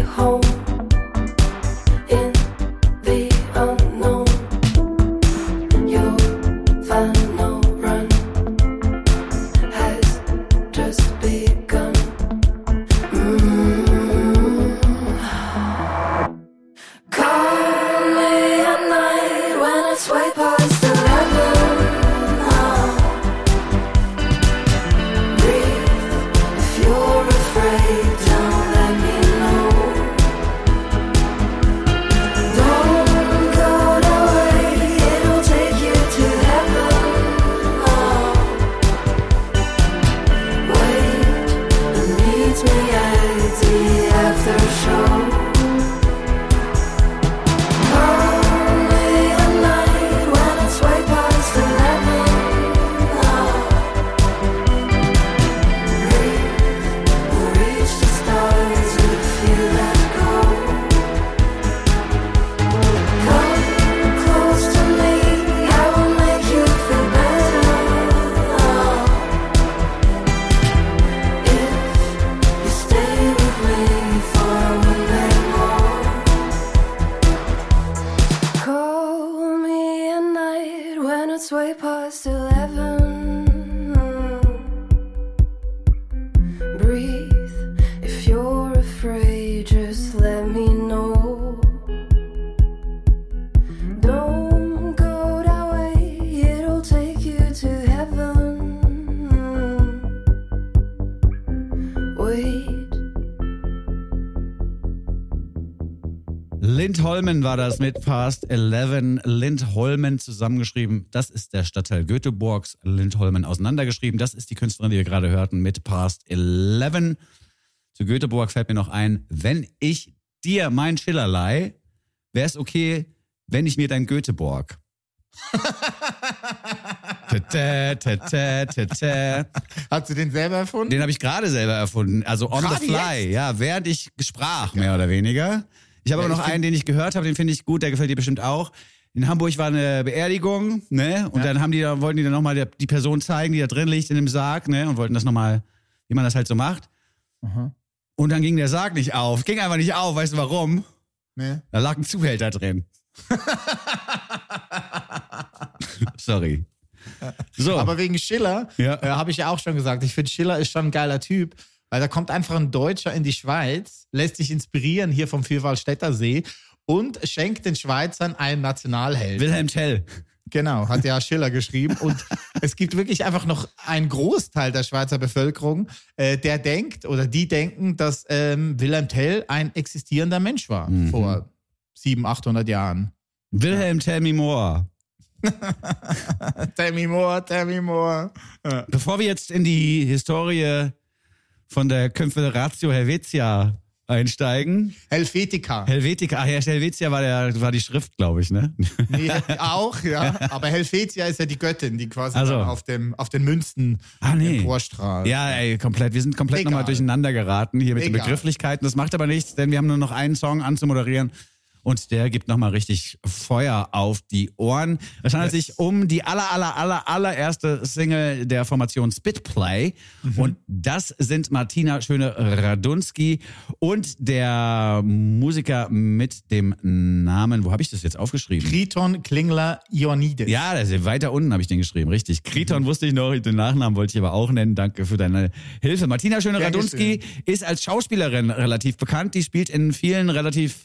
Lindholmen war das mit Past 11. Lindholmen zusammengeschrieben. Das ist der Stadtteil Göteborgs. Lindholmen auseinandergeschrieben. Das ist die Künstlerin, die wir gerade hörten, mit Past 11. Zu Göteborg fällt mir noch ein, wenn ich dir mein Schiller leih, wäre es okay, wenn ich mir dein Göteborg. Hast du den selber erfunden? Den habe ich gerade selber erfunden. Also on Gerade the fly. jetzt? Ja, während ich sprach, mehr oder weniger. Ich habe aber noch einen, den ich gehört habe, den finde ich gut, der gefällt dir bestimmt auch. In Hamburg war eine Beerdigung, ne? Und dann wollten die dann nochmal die Person zeigen, die da drin liegt in dem Sarg, ne? Und wollten das nochmal, wie man das halt so macht. Und dann ging der Sarg nicht auf. Ging einfach nicht auf, weißt du warum? Nee. Da lag ein Zuhälter drin. Sorry. So. Aber wegen Schiller habe ich ja auch schon gesagt, ich finde Schiller ist schon ein geiler Typ, weil da kommt einfach ein Deutscher in die Schweiz, lässt sich inspirieren hier vom Vierwaldstätter See und schenkt den Schweizern einen Nationalheld. Wilhelm Tell. Genau, hat ja Schiller geschrieben. Und es gibt wirklich einfach noch einen Großteil der Schweizer Bevölkerung, der denkt oder die denken, dass Wilhelm Tell ein existierender Mensch war vor 700, 800 Jahren. Wilhelm Tell me more. Tell me more, tell me more. Bevor wir jetzt in die Historie von der Confederatio Helvetia einsteigen. Helvetica. Helvetica, ach ja, Helvetia war die Schrift, glaube ich, ne? Nee, auch, ja. Aber Helvetia ist ja die Göttin, die quasi dann auf den Münzen emporstrahlt. Ja, ey, komplett. Wir sind komplett nochmal durcheinander geraten hier mit den Begrifflichkeiten. Das macht aber nichts, denn wir haben nur noch einen Song anzumoderieren. Und der gibt nochmal richtig Feuer auf die Ohren. Es handelt sich um die allererste Single der Formation Spitplay. Und das sind Martina Schöne-Radunski und der Musiker mit dem Namen, wo habe ich das jetzt aufgeschrieben? Kriton Klingler-Ioannidis. Ja, das ist weiter unten habe ich den geschrieben, richtig. Kriton wusste ich noch, den Nachnamen wollte ich aber auch nennen. Danke für deine Hilfe. Martina Schöne-Radunski ist als Schauspielerin relativ bekannt. Die spielt in vielen relativ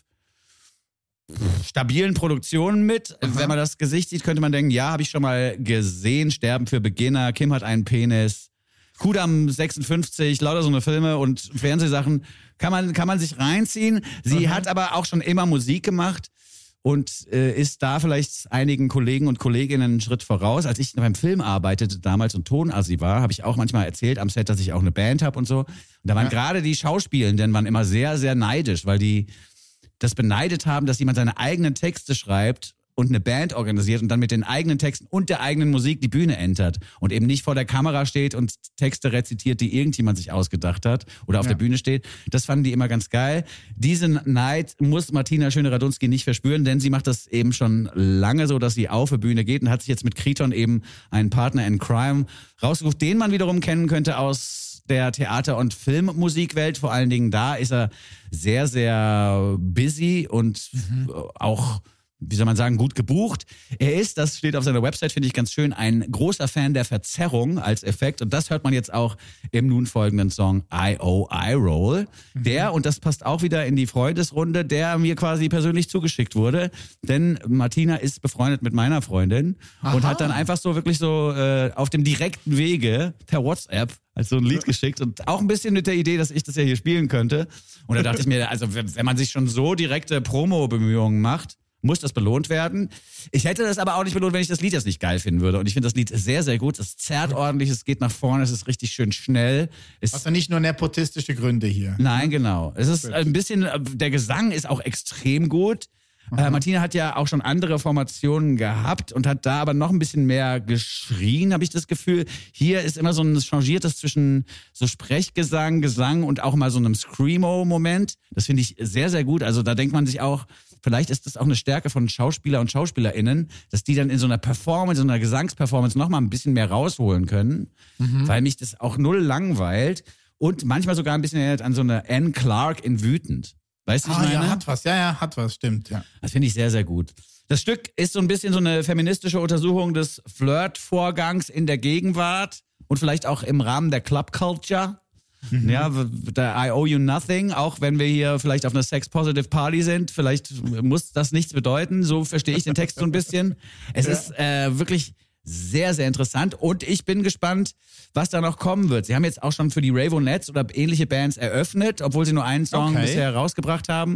stabilen Produktionen mit. Wenn man das Gesicht sieht, könnte man denken, ja, habe ich schon mal gesehen. Sterben für Beginner, Kim hat einen Penis, Kudam 56, lauter so eine Filme und Fernsehsachen kann man sich reinziehen. Sie hat aber auch schon immer Musik gemacht und ist da vielleicht einigen Kollegen und Kolleginnen einen Schritt voraus. Als ich beim Film arbeitete damals und Tonassi war, habe ich auch manchmal erzählt am Set, dass ich auch eine Band habe und so. Und da waren gerade die Schauspielenden waren immer sehr, sehr neidisch, weil die das beneidet haben, dass jemand seine eigenen Texte schreibt und eine Band organisiert und dann mit den eigenen Texten und der eigenen Musik die Bühne entert und eben nicht vor der Kamera steht und Texte rezitiert, die irgendjemand sich ausgedacht hat oder auf der Bühne steht. Das fanden die immer ganz geil. Diesen Neid muss Martina Schöne-Radunski nicht verspüren, denn sie macht das eben schon lange so, dass sie auf die Bühne geht und hat sich jetzt mit Kriton eben einen Partner in Crime rausgesucht, den man wiederum kennen könnte aus der Theater- und Filmmusikwelt. Vor allen Dingen da ist er sehr, sehr busy und auch, wie soll man sagen, gut gebucht. Er ist, das steht auf seiner Website, finde ich ganz schön, ein großer Fan der Verzerrung als Effekt. Und das hört man jetzt auch im nun folgenden Song I.O. I-Roll. Der, und das passt auch wieder in die Freundesrunde, der mir quasi persönlich zugeschickt wurde. Denn Martina ist befreundet mit meiner Freundin und hat dann einfach so wirklich so auf dem direkten Wege per WhatsApp als so ein Lied geschickt und auch ein bisschen mit der Idee, dass ich das ja hier spielen könnte. Und da dachte ich mir, also wenn man sich schon so direkte Promo-Bemühungen macht, muss das belohnt werden. Ich hätte das aber auch nicht belohnt, wenn ich das Lied jetzt nicht geil finden würde. Und ich finde das Lied sehr, sehr gut. Es zerrt ordentlich, es geht nach vorne, es ist richtig schön schnell. Also nicht nur nepotistische Gründe hier. Nein, genau. Es ist ein bisschen, der Gesang ist auch extrem gut. Martina hat ja auch schon andere Formationen gehabt und hat da aber noch ein bisschen mehr geschrien, habe ich das Gefühl. Hier ist immer so ein changiertes zwischen so Sprechgesang, Gesang und auch mal so einem Screamo-Moment. Das finde ich sehr, sehr gut. Also da denkt man sich auch, vielleicht ist das auch eine Stärke von Schauspieler und SchauspielerInnen, dass die dann in so einer Performance, in so einer Gesangsperformance noch mal ein bisschen mehr rausholen können, weil mich das auch null langweilt und manchmal sogar ein bisschen erinnert an so eine Anne Clark in Wütend. Weißt du, was ich meine? Ja, hat was. Ja, hat was, stimmt, ja. Das finde ich sehr, sehr gut. Das Stück ist so ein bisschen so eine feministische Untersuchung des Flirt-Vorgangs in der Gegenwart und vielleicht auch im Rahmen der Club-Culture. Ja, der I Owe You Nothing, auch wenn wir hier vielleicht auf einer Sex-Positive Party sind, vielleicht muss das nichts bedeuten, so verstehe ich den Text so ein bisschen. Es ist wirklich sehr, sehr interessant und ich bin gespannt, was da noch kommen wird. Sie haben jetzt auch schon für die Raveonettes oder ähnliche Bands eröffnet, obwohl sie nur einen Song bisher rausgebracht haben.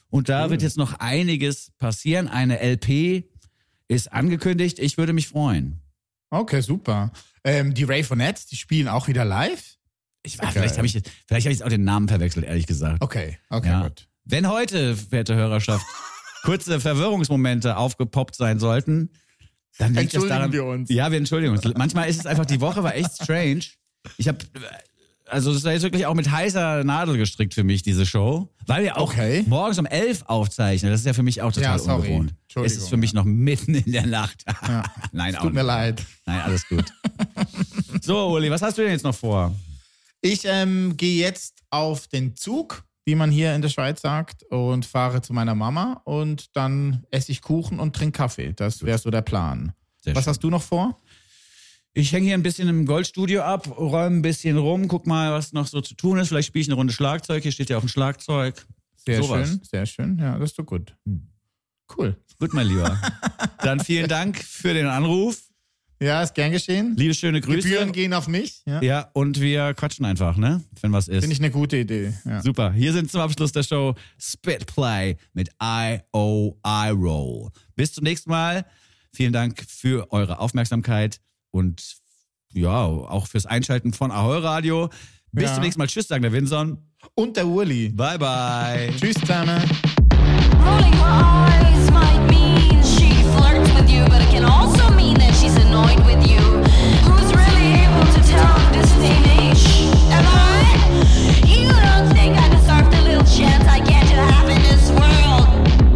Und da wird jetzt noch einiges passieren. Eine LP ist angekündigt. Ich würde mich freuen. Okay, super. Die Raveonettes, die spielen auch wieder live? Vielleicht habe ich jetzt auch den Namen verwechselt, ehrlich gesagt. Okay, Ja. gut. Wenn heute, werte Hörerschaft, kurze Verwirrungsmomente aufgepoppt sein sollten, dann liegt es daran. Wir uns. Ja, wir entschuldigen uns. Manchmal ist es einfach, die Woche war echt strange. Das war jetzt wirklich auch mit heißer Nadel gestrickt für mich, diese Show. Weil wir auch morgens um 11 aufzeichnen. Das ist ja für mich auch total ungewohnt. Es ist für mich noch mitten in der Nacht. Ja. Nein, Tut mir leid. Nein, alles gut. So, Uli, was hast du denn jetzt noch vor? Ich gehe jetzt auf den Zug, wie man hier in der Schweiz sagt, und fahre zu meiner Mama und dann esse ich Kuchen und trinke Kaffee. Das wäre so der Plan. Was hast du noch vor? Ich hänge hier ein bisschen im Goldstudio ab, räume ein bisschen rum, guck mal, was noch so zu tun ist. Vielleicht spiele ich eine Runde Schlagzeug. Hier steht ja auch ein Schlagzeug. Sehr schön, sehr schön. Ja, das ist doch gut. Cool. Gut, mein Lieber. Dann vielen Dank für den Anruf. Ja, ist gern geschehen. Liebe, schöne Grüße. Gebühren gehen auf mich. Ja, und wir quatschen einfach, ne? Wenn was ist. Finde ich eine gute Idee. Ja. Super. Hier sind zum Abschluss der Show Spitplay mit I-O-I-Roll. Bis zum nächsten Mal. Vielen Dank für eure Aufmerksamkeit und ja, auch fürs Einschalten von Ahoi Radio. Bis zum nächsten Mal. Tschüss, sagen der Vinson. Und der Uli. Bye, bye. Tschüss zusammen. Rolling her eyes might mean she flirts with you, but it can also mean that she's annoyed with you. Who's really able to tell this day and age? Am I? You don't think I deserve the little chance I get to have in this world?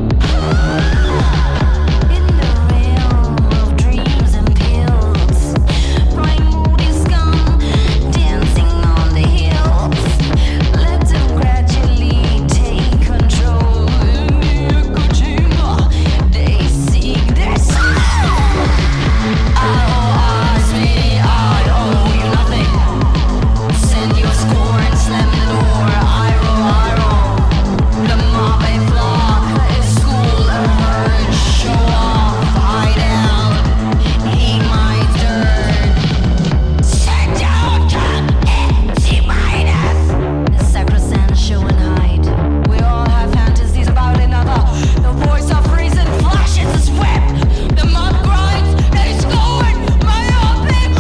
In the realm of dreams and pills, bright moody scum dancing on the hills. Let them gradually take control. They seek their soul. I sweetie, I owe you nothing. Send your score and slam the door. I roll. The mob they flock, is school emerge. Show off, hide out, eat my dirt. Send your gun, T-minus. Sacrosanct, show and hide. We all have fantasies about another. The voice of reason flashes its whip. The mob grinds, they scorn my open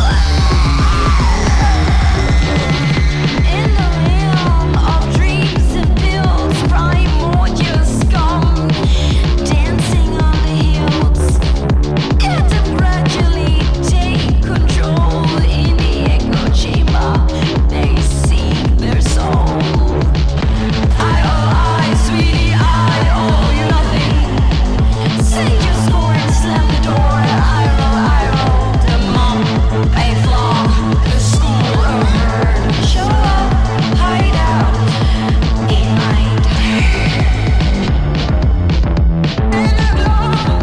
in the realm of dreams and pills, primordial scum dancing on the hills. Let them gradually take control in the echo chamber. They seek their soul. I, sweetie, I owe you nothing. Say your score and slam the door. I roll. The mob, they flock, the school herd. Show up, hide out, eat my in the glow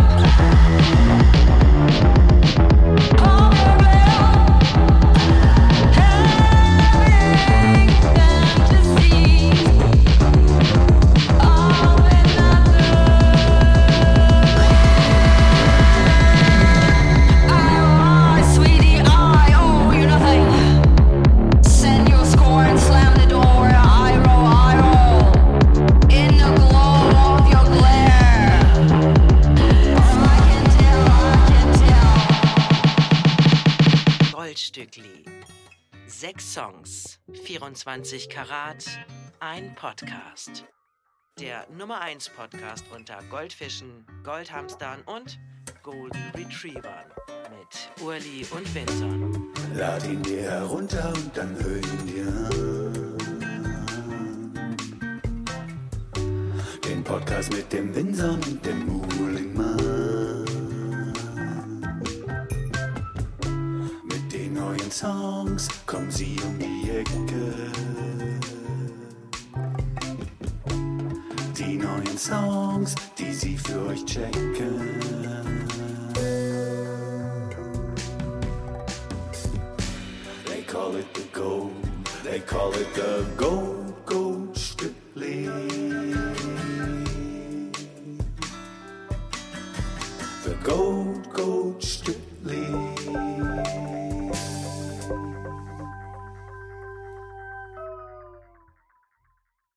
of your realm, having fantasies of another. I, sweetie, I owe you nothing. Send your score and slam the door. I roll. In the glow of your glare. I can tell. Goldstückli. 6 Songs, 24 Karat, ein Podcast. Der Nummer 1 Podcast unter Goldfischen, Goldhamstern und Golden Retrievern mit Urli und Vinson. Lad ihn dir herunter und dann hör ihn dir an. Den Podcast mit dem Vinson und dem Muhlingmann. Mit den neuen Songs kommen sie um die Ecke. Die neuen Songs, die sie für euch checken. They call it the gold, they call it the gold Stückli. The gold Stückli.